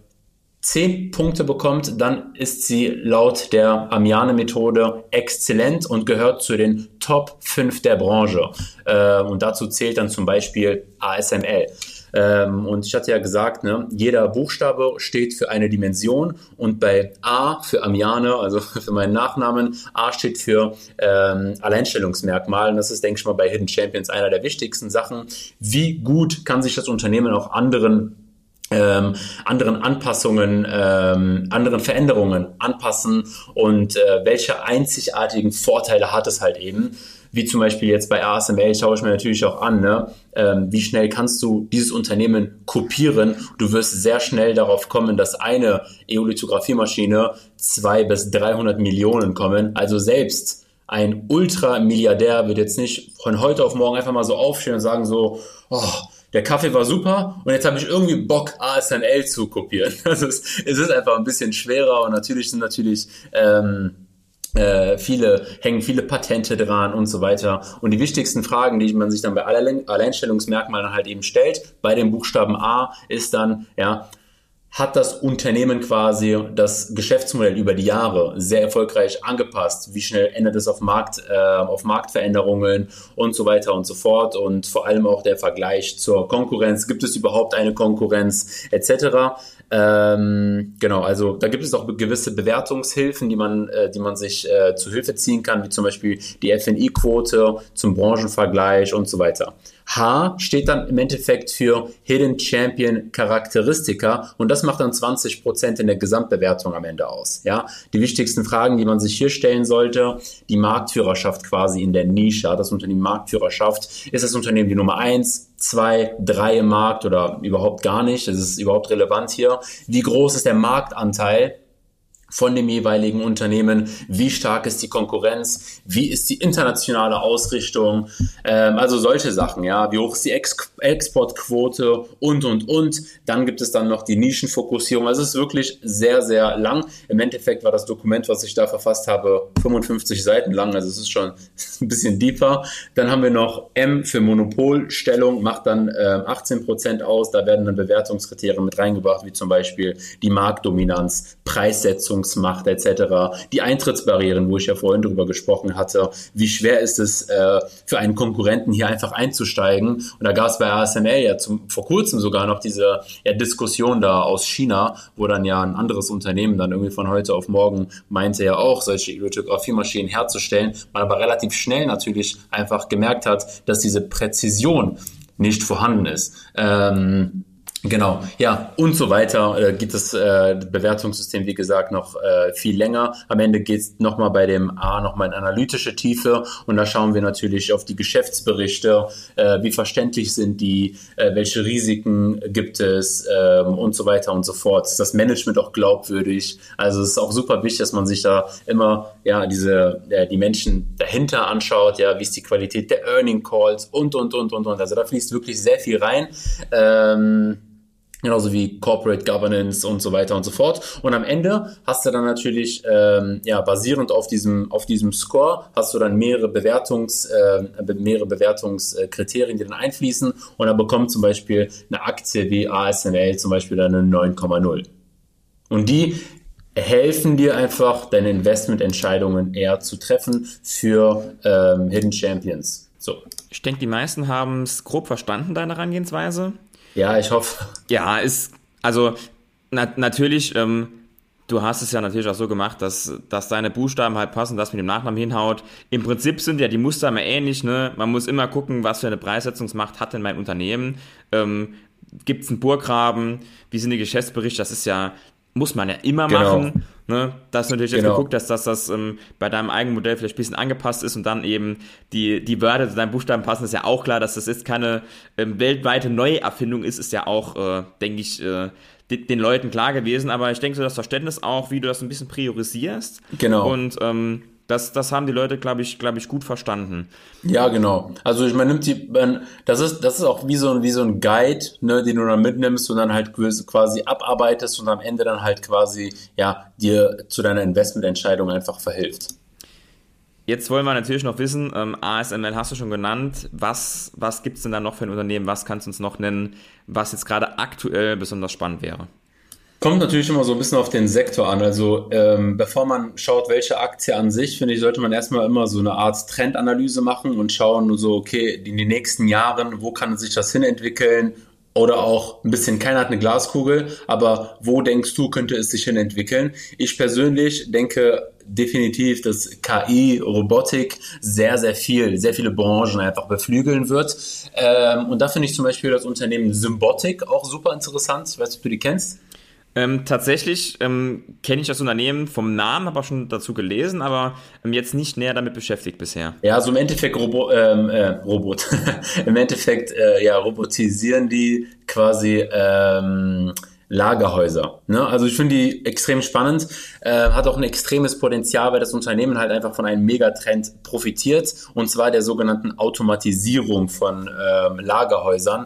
[SPEAKER 2] zehn Punkte bekommt, dann ist sie laut der Amiane-Methode exzellent und gehört zu den Top fünf der Branche. Äh, und dazu zählt dann zum Beispiel A S M L. Ähm, und ich hatte ja gesagt, ne, jeder Buchstabe steht für eine Dimension und bei A für Amiane, also für meinen Nachnamen, A steht für ähm, Alleinstellungsmerkmal. Und das ist, denke ich mal, bei Hidden Champions einer der wichtigsten Sachen. Wie gut kann sich das Unternehmen auch anderen Ähm, anderen Anpassungen, ähm, anderen Veränderungen anpassen und äh, welche einzigartigen Vorteile hat es halt eben, wie zum Beispiel jetzt bei A S M L schaue ich mir natürlich auch an, ne? ähm, wie schnell kannst du dieses Unternehmen kopieren. Du wirst sehr schnell darauf kommen, dass eine Eolithographiemaschine zwei bis dreihundert Millionen kommen, also selbst ein Ultramilliardär wird jetzt nicht von heute auf morgen einfach mal so aufstehen und sagen so, oh, der Kaffee war super und jetzt habe ich irgendwie Bock, A S M L zu kopieren. Also es, es ist einfach ein bisschen schwerer und natürlich sind natürlich ähm, äh, viele, hängen viele Patente dran und so weiter. Und die wichtigsten Fragen, die man sich dann bei Alleinstellungsmerkmalen halt eben stellt, bei dem Buchstaben A, ist dann, ja, hat das Unternehmen quasi das Geschäftsmodell über die Jahre sehr erfolgreich angepasst? Wie schnell ändert es auf Markt, äh, auf Marktveränderungen und so weiter und so fort? Und vor allem auch der Vergleich zur Konkurrenz. Gibt es überhaupt eine Konkurrenz et cetera? Ähm, genau, also da gibt es auch gewisse Bewertungshilfen, die man, äh, die man sich äh, zu Hilfe ziehen kann, wie zum Beispiel die F N I-Quote zum Branchenvergleich und so weiter. H steht dann im Endeffekt für Hidden Champion Charakteristika und das macht dann zwanzig Prozent in der Gesamtbewertung am Ende aus. Ja? Die wichtigsten Fragen, die man sich hier stellen sollte, die Marktführerschaft quasi in der Nische, das Unternehmen Marktführerschaft, ist das Unternehmen die Nummer eins, zwei, drei im Markt oder überhaupt gar nicht, das ist überhaupt relevant hier. Wie groß ist der Marktanteil von dem jeweiligen Unternehmen, wie stark ist die Konkurrenz, wie ist die internationale Ausrichtung, ähm, also solche Sachen, ja, wie hoch ist die Ex- Exportquote und, und, und. Dann gibt es dann noch die Nischenfokussierung, also es ist wirklich sehr, sehr lang. Im Endeffekt war das Dokument, was ich da verfasst habe, fünfundfünfzig Seiten lang, also es ist schon ein bisschen deeper. Dann haben wir noch M für Monopolstellung, macht dann äh, achtzehn Prozent aus, da werden dann Bewertungskriterien mit reingebracht, wie zum Beispiel die Marktdominanz, Preissetzung, Macht et cetera. Die Eintrittsbarrieren, wo ich ja vorhin drüber gesprochen hatte, wie schwer ist es äh, für einen Konkurrenten hier einfach einzusteigen. Und da gab es bei A S M L ja zum, vor kurzem sogar noch diese ja, Diskussion da aus China, wo dann ja ein anderes Unternehmen dann irgendwie von heute auf morgen meinte ja auch, solche Lithographiemaschinen herzustellen, man aber relativ schnell natürlich einfach gemerkt hat, dass diese Präzision nicht vorhanden ist. Ähm, Genau, ja, und so weiter äh, gibt es äh, Bewertungssystem, wie gesagt, noch äh, viel länger. Am Ende geht es nochmal bei dem A nochmal in analytische Tiefe und da schauen wir natürlich auf die Geschäftsberichte, äh, wie verständlich sind die, äh, welche Risiken gibt es äh, und so weiter und so fort. Ist das Management auch glaubwürdig? Also es ist auch super wichtig, dass man sich da immer ja diese äh, die Menschen dahinter anschaut, ja, wie ist die Qualität der Earning Calls und und und und und. Also da fließt wirklich sehr viel rein. Ähm, Genauso wie Corporate Governance und so weiter und so fort. Und am Ende hast du dann natürlich, ähm, ja, basierend auf diesem, auf diesem Score, hast du dann mehrere Bewertungs, äh, mehrere Bewertungskriterien, die dann einfließen. Und dann bekommt zum Beispiel eine Aktie wie A S M L zum Beispiel dann eine neun Komma null. Und die helfen dir einfach, deine Investmententscheidungen eher zu treffen für ähm, Hidden Champions. So.
[SPEAKER 1] Ich denke, die meisten haben es grob verstanden, deine Herangehensweise.
[SPEAKER 2] Ja, ich hoffe.
[SPEAKER 1] Ja, ist, also na, natürlich, ähm, du hast es ja natürlich auch so gemacht, dass, dass deine Buchstaben halt passen, dass mit dem Nachnamen hinhaut. Im Prinzip sind ja die Muster immer ähnlich, ne? Man muss immer gucken, was für eine Preissetzungsmacht hat denn mein Unternehmen. Ähm, Gibt es einen Burggraben? Wie sind die Geschäftsberichte? Das ist ja, muss man ja immer
[SPEAKER 2] Genau.
[SPEAKER 1] machen. Ne? Das ist natürlich jetzt
[SPEAKER 2] Genau.
[SPEAKER 1] geguckt, dass das, das ähm, bei deinem eigenen Modell vielleicht ein bisschen angepasst ist und dann eben die, die Wörter zu deinen Buchstaben passen, ist ja auch klar, dass das jetzt keine ähm, weltweite Neuerfindung ist, ist ja auch, äh, denke ich, äh, den, den Leuten klar gewesen, aber ich denke so, das Verständnis auch, wie du das ein bisschen priorisierst.
[SPEAKER 2] Genau.
[SPEAKER 1] Und ähm, das, das haben die Leute, glaube ich, glaube ich, gut verstanden.
[SPEAKER 2] Ja, genau. Also ich man nimmt die, man, das ist, das ist auch wie so ein, wie so ein Guide, ne, den du dann mitnimmst und dann halt quasi abarbeitest und am Ende dann halt quasi, ja, dir zu deiner Investmententscheidung einfach verhilft.
[SPEAKER 1] Jetzt wollen wir natürlich noch wissen, ähm, A S M L hast du schon genannt, was, was gibt's denn da noch für ein Unternehmen, was kannst du uns noch nennen, was jetzt gerade aktuell besonders spannend wäre?
[SPEAKER 2] Kommt natürlich immer so ein bisschen auf den Sektor an. Also ähm, bevor man schaut, welche Aktie an sich, finde ich, sollte man erstmal immer so eine Art Trendanalyse machen und schauen, so okay, in den nächsten Jahren, wo kann sich das hinentwickeln Oder auch ein bisschen, keiner hat eine Glaskugel, aber wo denkst du, könnte es sich hin entwickeln? Ich persönlich denke definitiv, dass K I, Robotik sehr, sehr viel, sehr viele Branchen einfach beflügeln wird. Ähm, und da finde ich zum Beispiel das Unternehmen Symbotic auch super interessant. Ich weiß nicht, ob du die kennst.
[SPEAKER 1] Ähm, tatsächlich ähm, kenne ich das Unternehmen vom Namen, habe auch schon dazu gelesen, aber ähm, jetzt nicht näher damit beschäftigt bisher.
[SPEAKER 2] Ja, so im Endeffekt Robo, ähm, äh, Robot. Im Endeffekt äh, ja robotisieren die quasi ähm, Lagerhäuser. Ne? Also ich finde die extrem spannend, äh, hat auch ein extremes Potenzial, weil das Unternehmen halt einfach von einem Megatrend profitiert, und zwar der sogenannten Automatisierung von ähm, Lagerhäusern.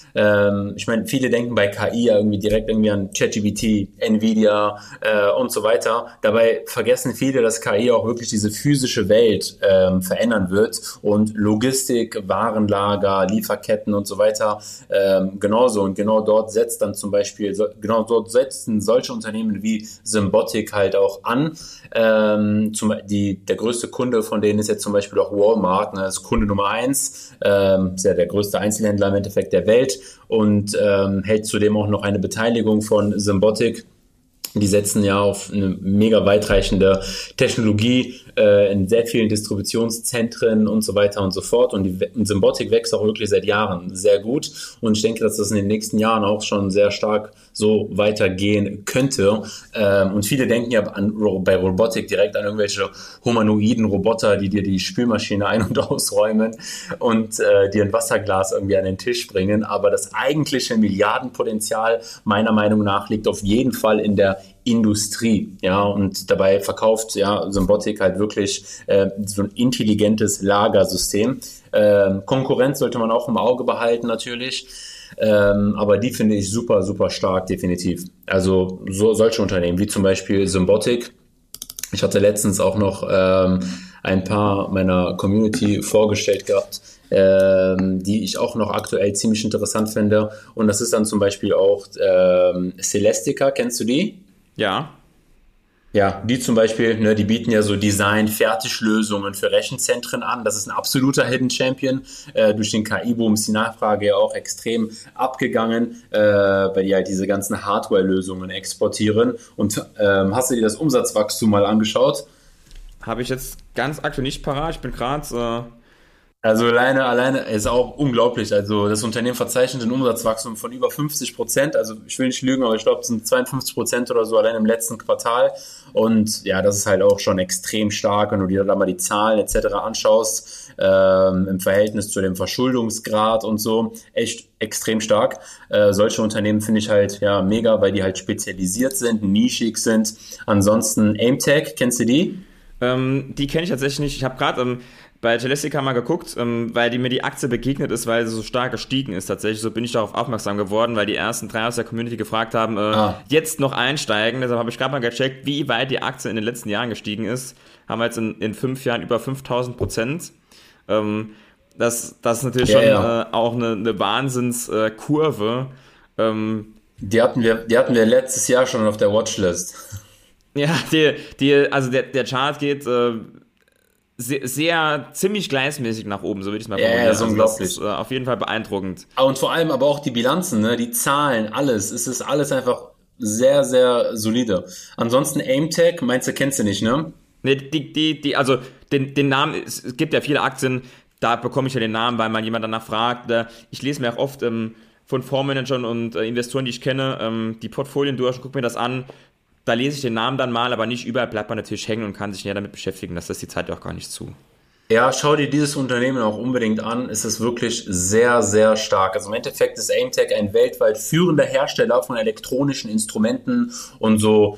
[SPEAKER 2] Ähm, ich meine, viele denken bei K I ja irgendwie direkt irgendwie an ChatGPT, Nvidia äh, und so weiter. Dabei vergessen viele, dass K I auch wirklich diese physische Welt ähm, verändern wird und Logistik, Warenlager, Lieferketten und so weiter ähm, genauso. Und genau dort setzt dann zum Beispiel, so, genau dort setzen solche Unternehmen wie Symbotic halt auch an. Ähm, zum, die, der größte Kunde von denen ist jetzt zum Beispiel auch Walmart, ne? Das ist Kunde Nummer eins, ähm, ist ja der größte Einzelhändler im Endeffekt der Welt und ähm, hält zudem auch noch eine Beteiligung von Symbotic. Die setzen ja auf eine mega weitreichende Technologie äh, in sehr vielen Distributionszentren und so weiter und so fort. Und die und Symbotic wächst auch wirklich seit Jahren sehr gut. Und ich denke, dass das in den nächsten Jahren auch schon sehr stark so weitergehen könnte. Ähm, und viele denken ja an, bei Robotik direkt an irgendwelche humanoiden Roboter, die dir die Spülmaschine ein- und ausräumen und äh, dir ein Wasserglas irgendwie an den Tisch bringen. Aber das eigentliche Milliardenpotenzial meiner Meinung nach liegt auf jeden Fall in der Industrie, ja, und dabei verkauft ja Symbotic halt wirklich äh, so ein intelligentes Lagersystem. Ähm, Konkurrenz sollte man auch im Auge behalten natürlich, ähm, aber die finde ich super, super stark, definitiv. Also so, solche Unternehmen wie zum Beispiel Symbotic. Ich hatte letztens auch noch ähm, ein paar meiner Community vorgestellt gehabt, ähm, die ich auch noch aktuell ziemlich interessant finde, und das ist dann zum Beispiel auch ähm, Celestica, kennst du die?
[SPEAKER 1] Ja.
[SPEAKER 2] Ja, die zum Beispiel, ne, die bieten ja so Design-Fertiglösungen für Rechenzentren an. Das ist ein absoluter Hidden Champion. Äh, durch den K I-Boom ist die Nachfrage ja auch extrem abgegangen, äh, weil die halt diese ganzen Hardware-Lösungen exportieren. Und ähm, hast du dir das Umsatzwachstum mal angeschaut?
[SPEAKER 1] Habe ich jetzt ganz aktuell nicht parat. Ich bin gerade äh,
[SPEAKER 2] Also alleine, alleine ist auch unglaublich. Also das Unternehmen verzeichnet ein Umsatzwachstum von über fünfzig Prozent. Also ich will nicht lügen, aber ich glaube, es sind zweiundfünfzig Prozent oder so allein im letzten Quartal. Und ja, das ist halt auch schon extrem stark, wenn du dir da mal die Zahlen et cetera anschaust, ähm, im Verhältnis zu dem Verschuldungsgrad und so. Echt extrem stark. Äh, solche Unternehmen finde ich halt ja mega, weil die halt spezialisiert sind, nischig sind. Ansonsten AimTech, kennst du die?
[SPEAKER 1] Ähm, die kenne ich tatsächlich nicht. Ich habe gerade ähm, bei Celestica mal geguckt, ähm, weil die mir die Aktie begegnet ist, weil sie so stark gestiegen ist tatsächlich. So bin ich darauf aufmerksam geworden, weil die ersten drei aus der Community gefragt haben, äh,
[SPEAKER 2] Ah.
[SPEAKER 1] jetzt noch einsteigen. Deshalb habe ich gerade mal gecheckt, wie weit die Aktie in den letzten Jahren gestiegen ist. Haben wir jetzt in, in fünf Jahren über fünftausend Prozent. Ähm, das, das ist natürlich
[SPEAKER 2] Ja,
[SPEAKER 1] schon
[SPEAKER 2] ja.
[SPEAKER 1] äh, auch eine, eine Wahnsinnskurve. Ähm,
[SPEAKER 2] Die hatten wir, die hatten wir letztes Jahr schon auf der Watchlist.
[SPEAKER 1] ja, die, die, also der, der Chart geht äh, sehr, sehr ziemlich gleismäßig nach oben, so würde ich es mal
[SPEAKER 2] Ja, ja,
[SPEAKER 1] formulieren.
[SPEAKER 2] das ist
[SPEAKER 1] Also das
[SPEAKER 2] unglaublich.
[SPEAKER 1] ist äh, auf jeden Fall beeindruckend.
[SPEAKER 2] Und vor allem aber auch die Bilanzen, ne, die Zahlen, alles. Es ist alles einfach sehr, sehr solide. Ansonsten AimTech, meinst du, kennst du nicht, ne?
[SPEAKER 1] Ne, die, die, die, also den, den Namen, es, es gibt ja viele Aktien, da bekomme ich ja den Namen, weil man jemand danach fragt. Äh, Ich lese mir auch oft ähm, von Fondsmanagern und äh, Investoren, die ich kenne, ähm, die Portfolien durch und gucke mir das an. Da lese ich den Namen dann mal, aber nicht überall bleibt man natürlich hängen und kann sich näher damit beschäftigen. Das lässt die Zeit ja auch gar nicht zu.
[SPEAKER 2] Ja, schau dir dieses Unternehmen auch unbedingt an. Es ist wirklich sehr, sehr stark. Also im Endeffekt ist AimTech ein weltweit führender Hersteller von elektronischen Instrumenten und so,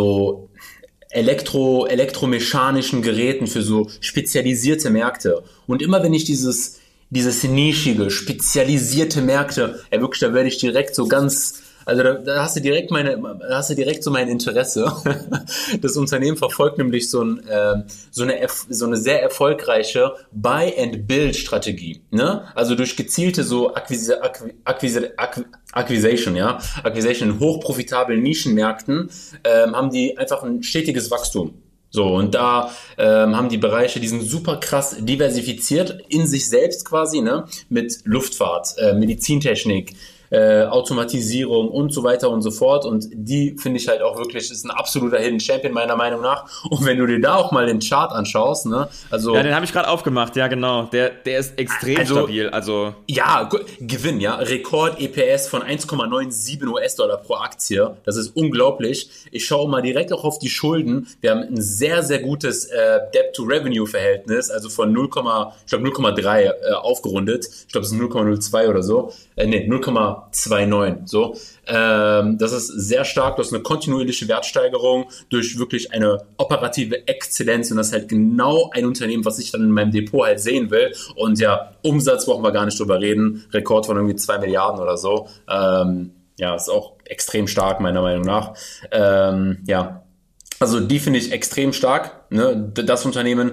[SPEAKER 2] so elektro, elektromechanischen Geräten für so spezialisierte Märkte. Und immer wenn ich dieses, dieses nischige, spezialisierte Märkte, ja wirklich, da werde ich direkt so ganz, also da, da hast du direkt meine, da hast du direkt so mein Interesse. Das Unternehmen verfolgt nämlich so, ein, äh, so, eine, so eine sehr erfolgreiche Buy-and-Build-Strategie. Ne? Also durch gezielte so Akquise, Akquise, Acquisition, ja, Acquisition in hochprofitablen Nischenmärkten ähm, haben die einfach ein stetiges Wachstum. So, und da ähm, haben die Bereiche, die sind super krass diversifiziert in sich selbst quasi, ne, mit Luftfahrt, äh, Medizintechnik, äh, Automatisierung und so weiter und so fort. Und die finde ich halt auch wirklich, ist ein absoluter Hidden Champion meiner Meinung nach. Und wenn du dir da auch mal den Chart anschaust, ne, also...
[SPEAKER 1] Ja, den habe ich gerade aufgemacht, ja genau. Der, der ist extrem
[SPEAKER 2] also,
[SPEAKER 1] stabil, also...
[SPEAKER 2] Ja, Gewinn, ja. Rekord-E P S von eins Komma neunundsiebzig U S-Dollar pro Aktie. Das ist unglaublich. Ich schaue mal direkt auch auf die Schulden. Wir haben ein sehr, sehr gutes äh, Debt-to-Revenue-Verhältnis, also von null, ich glaube null Komma drei äh, aufgerundet. Ich glaube, es ist null Komma null zwei oder so. Äh, nee, null Komma neunundzwanzig. So. Ähm, das ist sehr stark. Das ist eine kontinuierliche Wertsteigerung durch wirklich eine operative Exzellenz. Und das ist halt genau ein Unternehmen, was ich dann in meinem Depot halt sehen will. Und ja, Umsatz brauchen wir gar nicht drüber reden. Rekord von irgendwie zwei Milliarden oder so. Ähm, ja, ist auch extrem stark, meiner Meinung nach. Ähm, ja, also die finde ich extrem stark, ne, das Unternehmen.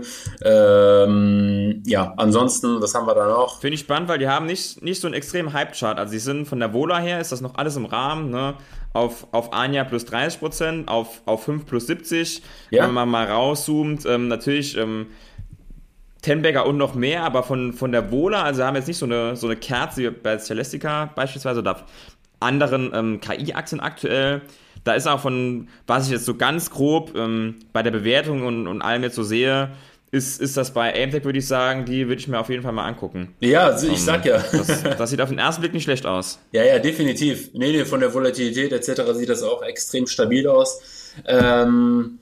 [SPEAKER 2] Ähm, ja, ansonsten, was haben wir da noch?
[SPEAKER 1] Finde ich spannend, weil die haben nicht, nicht so einen extremen Hype-Chart. Also sie sind von der Vola her, ist das noch alles im Rahmen, ne? Auf, auf ein Jahr plus dreißig Prozent, auf, auf fünf plus siebzig.
[SPEAKER 2] Ja.
[SPEAKER 1] Wenn man mal rauszoomt, ähm, natürlich ähm, Tenbagger und noch mehr, aber von, von der Vola, also haben jetzt nicht so eine, so eine Kerze wie bei Celestica beispielsweise oder anderen ähm, K I-Aktien aktuell. Da ist auch von, was ich jetzt so ganz grob ähm, bei der Bewertung und, und allem jetzt so sehe, ist, ist das bei AimTech, würde ich sagen, die würde ich mir auf jeden Fall mal angucken.
[SPEAKER 2] Ja, also ich um, sag ja.
[SPEAKER 1] Das, das sieht auf den ersten Blick nicht schlecht aus.
[SPEAKER 2] Ja, ja, definitiv. Nee, nee, von der Volatilität et cetera sieht das auch extrem stabil aus. Ähm,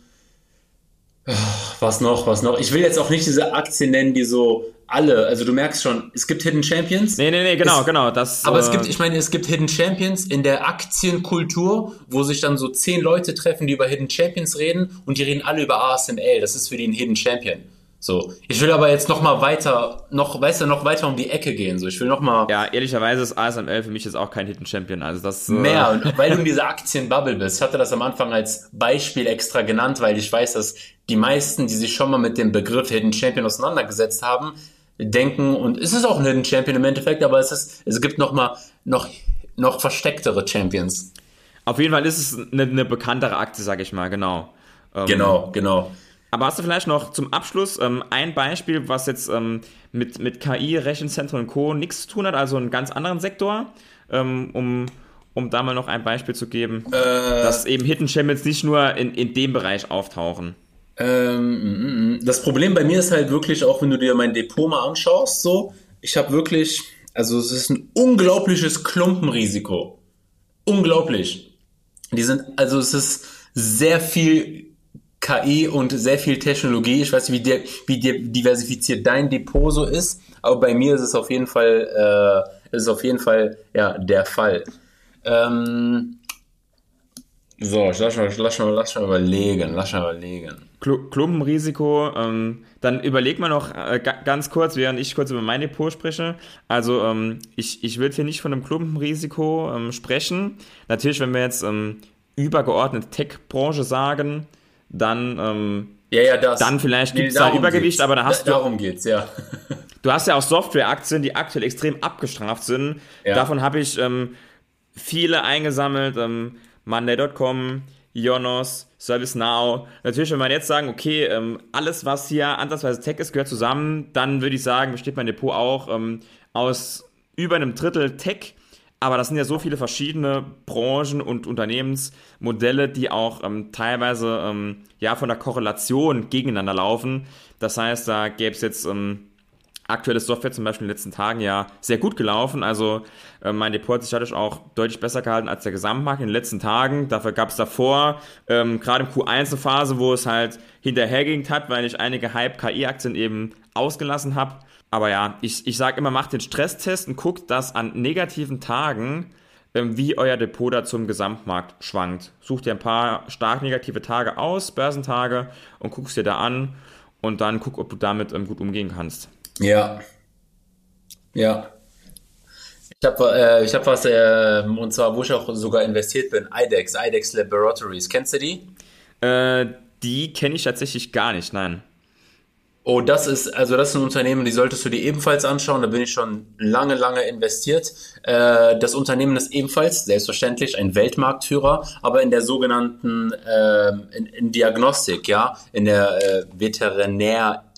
[SPEAKER 2] was noch, was noch? Ich will jetzt auch nicht diese Aktien nennen, die so alle, also du merkst schon, es gibt Hidden Champions.
[SPEAKER 1] Nee, nee, nee, genau,
[SPEAKER 2] es,
[SPEAKER 1] genau. Das,
[SPEAKER 2] aber
[SPEAKER 1] äh,
[SPEAKER 2] es gibt, ich meine, es gibt Hidden Champions in der Aktienkultur, wo sich dann so zehn Leute treffen, die über Hidden Champions reden und die reden alle über A S M L. Das ist für die ein Hidden Champion. So, ich will aber jetzt noch mal weiter, noch, weißt du, noch weiter um die Ecke gehen. So, ich will noch mal.
[SPEAKER 1] Ja, ehrlicherweise ist A S M L für mich jetzt auch kein Hidden Champion. Also das
[SPEAKER 2] mehr, äh weil du in dieser Aktienbubble bist. Ich hatte das am Anfang als Beispiel extra genannt, weil ich weiß, dass die meisten, die sich schon mal mit dem Begriff Hidden Champion auseinandergesetzt haben, denken, und es ist auch ein Hidden Champion im Endeffekt, aber es ist, es gibt noch mal noch noch verstecktere Champions.
[SPEAKER 1] Auf jeden Fall ist es eine, eine bekanntere Aktie, sag ich mal, genau.
[SPEAKER 2] Ähm, genau, genau.
[SPEAKER 1] Aber hast du vielleicht noch zum Abschluss ähm, ein Beispiel, was jetzt ähm, mit, mit K I, Rechenzentren und Co. nichts zu tun hat, also einen ganz anderen Sektor, ähm, um, um da mal noch ein Beispiel zu geben, äh, dass eben Hidden Champions nicht nur in, in dem Bereich auftauchen?
[SPEAKER 2] Ähm, das Problem bei mir ist halt wirklich, auch wenn du dir mein Depot mal anschaust, so, ich habe wirklich, also es ist ein unglaubliches Klumpenrisiko. Unglaublich. Die sind, also es ist sehr viel K I und sehr viel Technologie. Ich weiß nicht, wie, der, wie diversifiziert dein Depot so ist, aber bei mir ist es auf jeden Fall, äh, ist es auf jeden Fall ja, der Fall. Ähm, so, ich lass mal, lass mal, lass mal überlegen, lass mal überlegen.
[SPEAKER 1] Klumpenrisiko, ähm, dann überleg mal noch äh, g- ganz kurz, während ich kurz über mein Depot spreche. Also ähm, ich, ich würde hier nicht von einem Klumpenrisiko ähm, sprechen. Natürlich, wenn wir jetzt ähm, übergeordnet Tech-Branche sagen, dann, ähm,
[SPEAKER 2] ja, ja, das.
[SPEAKER 1] dann vielleicht gibt es nee, da Übergewicht,
[SPEAKER 2] geht's.
[SPEAKER 1] aber da hast
[SPEAKER 2] da,
[SPEAKER 1] du...
[SPEAKER 2] Darum geht's, ja.
[SPEAKER 1] Du hast ja auch Softwareaktien, die aktuell extrem abgestraft sind. Ja. Davon habe ich ähm, viele eingesammelt, ähm, Monday Punkt com, Ionos, ServiceNow. Natürlich, wenn man jetzt sagen, okay, ähm, alles, was hier ansatzweise Tech ist, gehört zusammen, dann würde ich sagen, besteht mein Depot auch ähm, aus über einem Drittel Tech. Aber das sind ja so viele verschiedene Branchen und Unternehmensmodelle, die auch ähm, teilweise ähm, ja von der Korrelation gegeneinander laufen. Das heißt, da gäbe es jetzt ähm, aktuelle Software zum Beispiel in den letzten Tagen ja sehr gut gelaufen. Also äh, mein Depot hat sich dadurch auch deutlich besser gehalten als der Gesamtmarkt in den letzten Tagen. Dafür gab es davor ähm, gerade im Q eins eine Phase, wo es halt hinterhergehend hat, weil ich einige Hype-K I-Aktien eben ausgelassen habe. Aber ja, ich, ich sage immer, macht den Stresstest und guckt, dass an negativen Tagen, ähm, wie euer Depot da zum Gesamtmarkt schwankt. Sucht dir ein paar stark negative Tage aus, Börsentage, und guckst dir da an und dann guck, ob du damit ähm, gut umgehen kannst.
[SPEAKER 2] Ja. Ja. Ich habe äh, ich hab was, äh, und zwar, wo ich auch sogar investiert bin, I D E X, I D E X Laboratories. Kennst du die?
[SPEAKER 1] Äh, die kenne ich tatsächlich gar nicht, nein.
[SPEAKER 2] Oh, das ist, also das ist ein Unternehmen, die solltest du dir ebenfalls anschauen. Da bin ich schon lange, lange investiert. Äh, das Unternehmen ist ebenfalls, selbstverständlich, ein Weltmarktführer, aber in der sogenannten, äh, in, in Diagnostik, ja, in der äh, Veterinär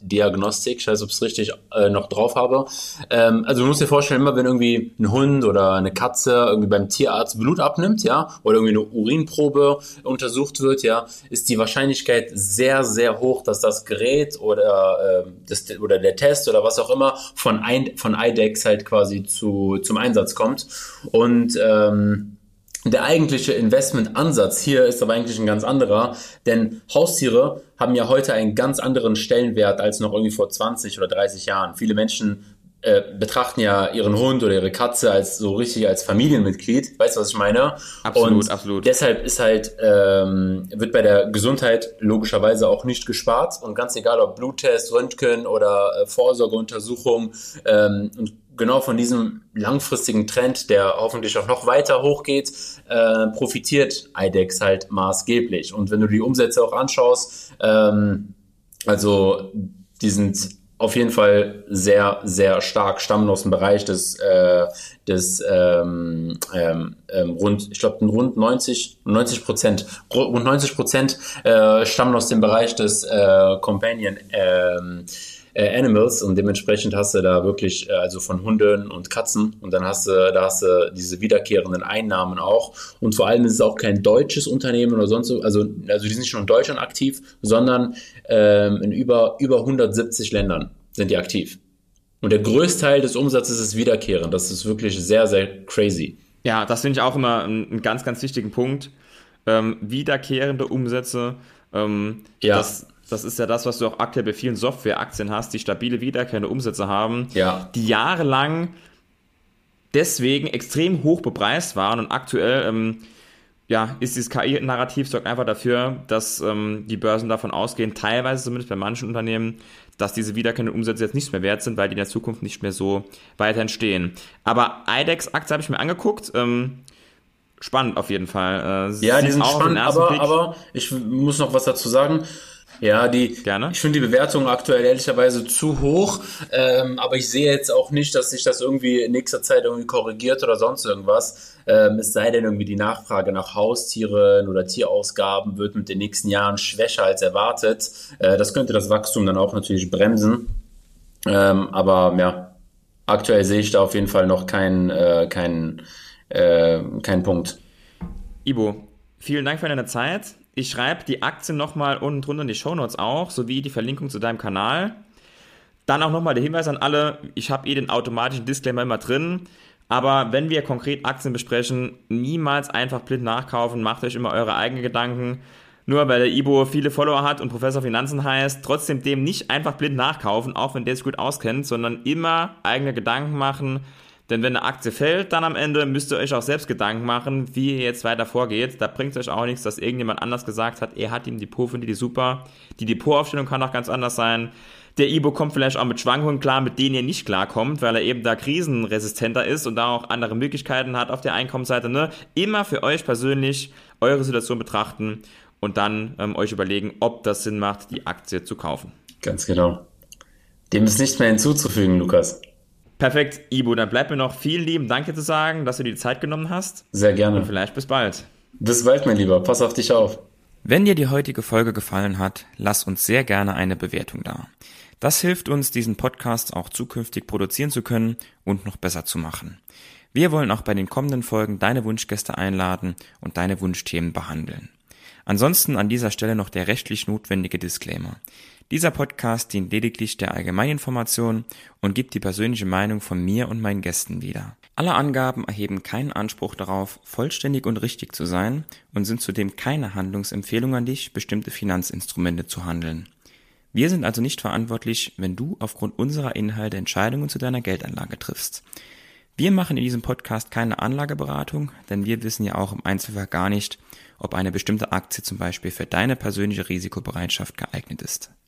[SPEAKER 2] Diagnostik, ich weiß, ob ich es richtig äh, noch drauf habe. Ähm, also du musst dir vorstellen, immer wenn irgendwie ein Hund oder eine Katze irgendwie beim Tierarzt Blut abnimmt, ja, oder irgendwie eine Urinprobe untersucht wird, ja, ist die Wahrscheinlichkeit sehr, sehr hoch, dass das Gerät oder, äh, das, oder der Test oder was auch immer von, ein, von I D E X halt quasi zu, zum Einsatz kommt. Und ähm, der eigentliche Investmentansatz hier ist aber eigentlich ein ganz anderer, denn Haustiere haben ja heute einen ganz anderen Stellenwert als noch irgendwie vor zwanzig oder dreißig Jahren. Viele Menschen äh, betrachten ja ihren Hund oder ihre Katze als so richtig als Familienmitglied. Weißt du, was ich meine?
[SPEAKER 1] Absolut,
[SPEAKER 2] und
[SPEAKER 1] absolut.
[SPEAKER 2] Deshalb ist halt, ähm, wird bei der Gesundheit logischerweise auch nicht gespart. Und ganz egal, ob Bluttest, Röntgen oder äh, Vorsorgeuntersuchung, ähm, und genau von diesem langfristigen Trend, der hoffentlich auch noch weiter hochgeht, äh, profitiert I D E X halt maßgeblich. Und wenn du die Umsätze auch anschaust, ähm, also die sind auf jeden Fall sehr, sehr stark, stammen aus dem Bereich des, äh, des ähm, ähm, rund, ich glaube, rund neunzig Prozent, rund neunzig Prozent äh, stammen aus dem Bereich des äh, Companion ähm, Animals, und dementsprechend hast du da wirklich, also von Hunden und Katzen, und dann hast du, da hast du diese wiederkehrenden Einnahmen auch, und vor allem ist es auch kein deutsches Unternehmen oder sonst so, also, also die sind nicht nur in Deutschland aktiv, sondern ähm, in über, über hundertsiebzig Ländern sind die aktiv. Und der Größteil des Umsatzes ist wiederkehrend, das ist wirklich sehr, sehr crazy.
[SPEAKER 1] Ja, das finde ich auch immer einen ganz, ganz wichtigen Punkt. Ähm, wiederkehrende Umsätze, ähm,
[SPEAKER 2] ja.
[SPEAKER 1] das Das ist ja das, was du auch aktuell bei vielen Softwareaktien hast, die stabile, wiederkehrende Umsätze haben,
[SPEAKER 2] ja.
[SPEAKER 1] die jahrelang deswegen extrem hoch bepreist waren, und aktuell ähm, ja, ist dieses K I-Narrativ sorgt einfach dafür, dass ähm, die Börsen davon ausgehen, teilweise zumindest bei manchen Unternehmen, dass diese wiederkehrenden Umsätze jetzt nicht mehr wert sind, weil die in der Zukunft nicht mehr so weiter entstehen. Aber I D E X-Aktie habe ich mir angeguckt, ähm, spannend auf jeden Fall.
[SPEAKER 2] Äh, ja, die sind spannend, aber, aber ich muss noch was dazu sagen. Ja, die,
[SPEAKER 1] Gerne.
[SPEAKER 2] Ich finde die Bewertung aktuell ehrlicherweise zu hoch, ähm, aber ich sehe jetzt auch nicht, dass sich das irgendwie in nächster Zeit irgendwie korrigiert oder sonst irgendwas. Ähm, es sei denn, irgendwie die Nachfrage nach Haustieren oder Tierausgaben wird mit den nächsten Jahren schwächer als erwartet. Äh, das könnte das Wachstum dann auch natürlich bremsen. Ähm, aber ja, aktuell sehe ich da auf jeden Fall noch keinen äh, keinen äh, keinen Punkt.
[SPEAKER 1] Ibo, vielen Dank für deine Zeit. Ich schreibe die Aktien nochmal unten drunter in die Shownotes auch, sowie die Verlinkung zu deinem Kanal. Dann auch nochmal der Hinweis an alle, ich habe eh den automatischen Disclaimer immer drin, aber wenn wir konkret Aktien besprechen, niemals einfach blind nachkaufen, macht euch immer eure eigenen Gedanken. Nur weil der Ibo viele Follower hat und Professor Finanzen heißt, trotzdem dem nicht einfach blind nachkaufen, auch wenn der sich gut auskennt, sondern immer eigene Gedanken machen. Denn wenn eine Aktie fällt, dann am Ende müsst ihr euch auch selbst Gedanken machen, wie ihr jetzt weiter vorgeht. Da bringt es euch auch nichts, dass irgendjemand anders gesagt hat, er hat ihm Depot, findet die super. Die Depotaufstellung kann auch ganz anders sein. Der Ibo kommt vielleicht auch mit Schwankungen klar, mit denen ihr nicht klarkommt, weil er eben da krisenresistenter ist und da auch andere Möglichkeiten hat auf der Einkommensseite. Ne? Immer für euch persönlich eure Situation betrachten und dann ähm, euch überlegen, ob das Sinn macht, die Aktie zu kaufen.
[SPEAKER 2] Ganz genau. Dem ist nichts mehr hinzuzufügen, Lukas.
[SPEAKER 1] Perfekt, Ibo, dann bleibt mir noch vielen lieben Dank dir zu sagen, dass du dir die Zeit genommen hast.
[SPEAKER 2] Sehr gerne.
[SPEAKER 1] Und vielleicht bis bald.
[SPEAKER 2] Bis bald, mein Lieber. Pass auf dich auf.
[SPEAKER 1] Wenn dir die heutige Folge gefallen hat, lass uns sehr gerne eine Bewertung da. Das hilft uns, diesen Podcast auch zukünftig produzieren zu können und noch besser zu machen. Wir wollen auch bei den kommenden Folgen deine Wunschgäste einladen und deine Wunschthemen behandeln. Ansonsten an dieser Stelle noch der rechtlich notwendige Disclaimer. Dieser Podcast dient lediglich der Allgemeininformation und gibt die persönliche Meinung von mir und meinen Gästen wieder. Alle Angaben erheben keinen Anspruch darauf, vollständig und richtig zu sein und sind zudem keine Handlungsempfehlung an dich, bestimmte Finanzinstrumente zu handeln. Wir sind also nicht verantwortlich, wenn du aufgrund unserer Inhalte Entscheidungen zu deiner Geldanlage triffst. Wir machen in diesem Podcast keine Anlageberatung, denn wir wissen ja auch im Einzelfall gar nicht, ob eine bestimmte Aktie zum Beispiel für deine persönliche Risikobereitschaft geeignet ist.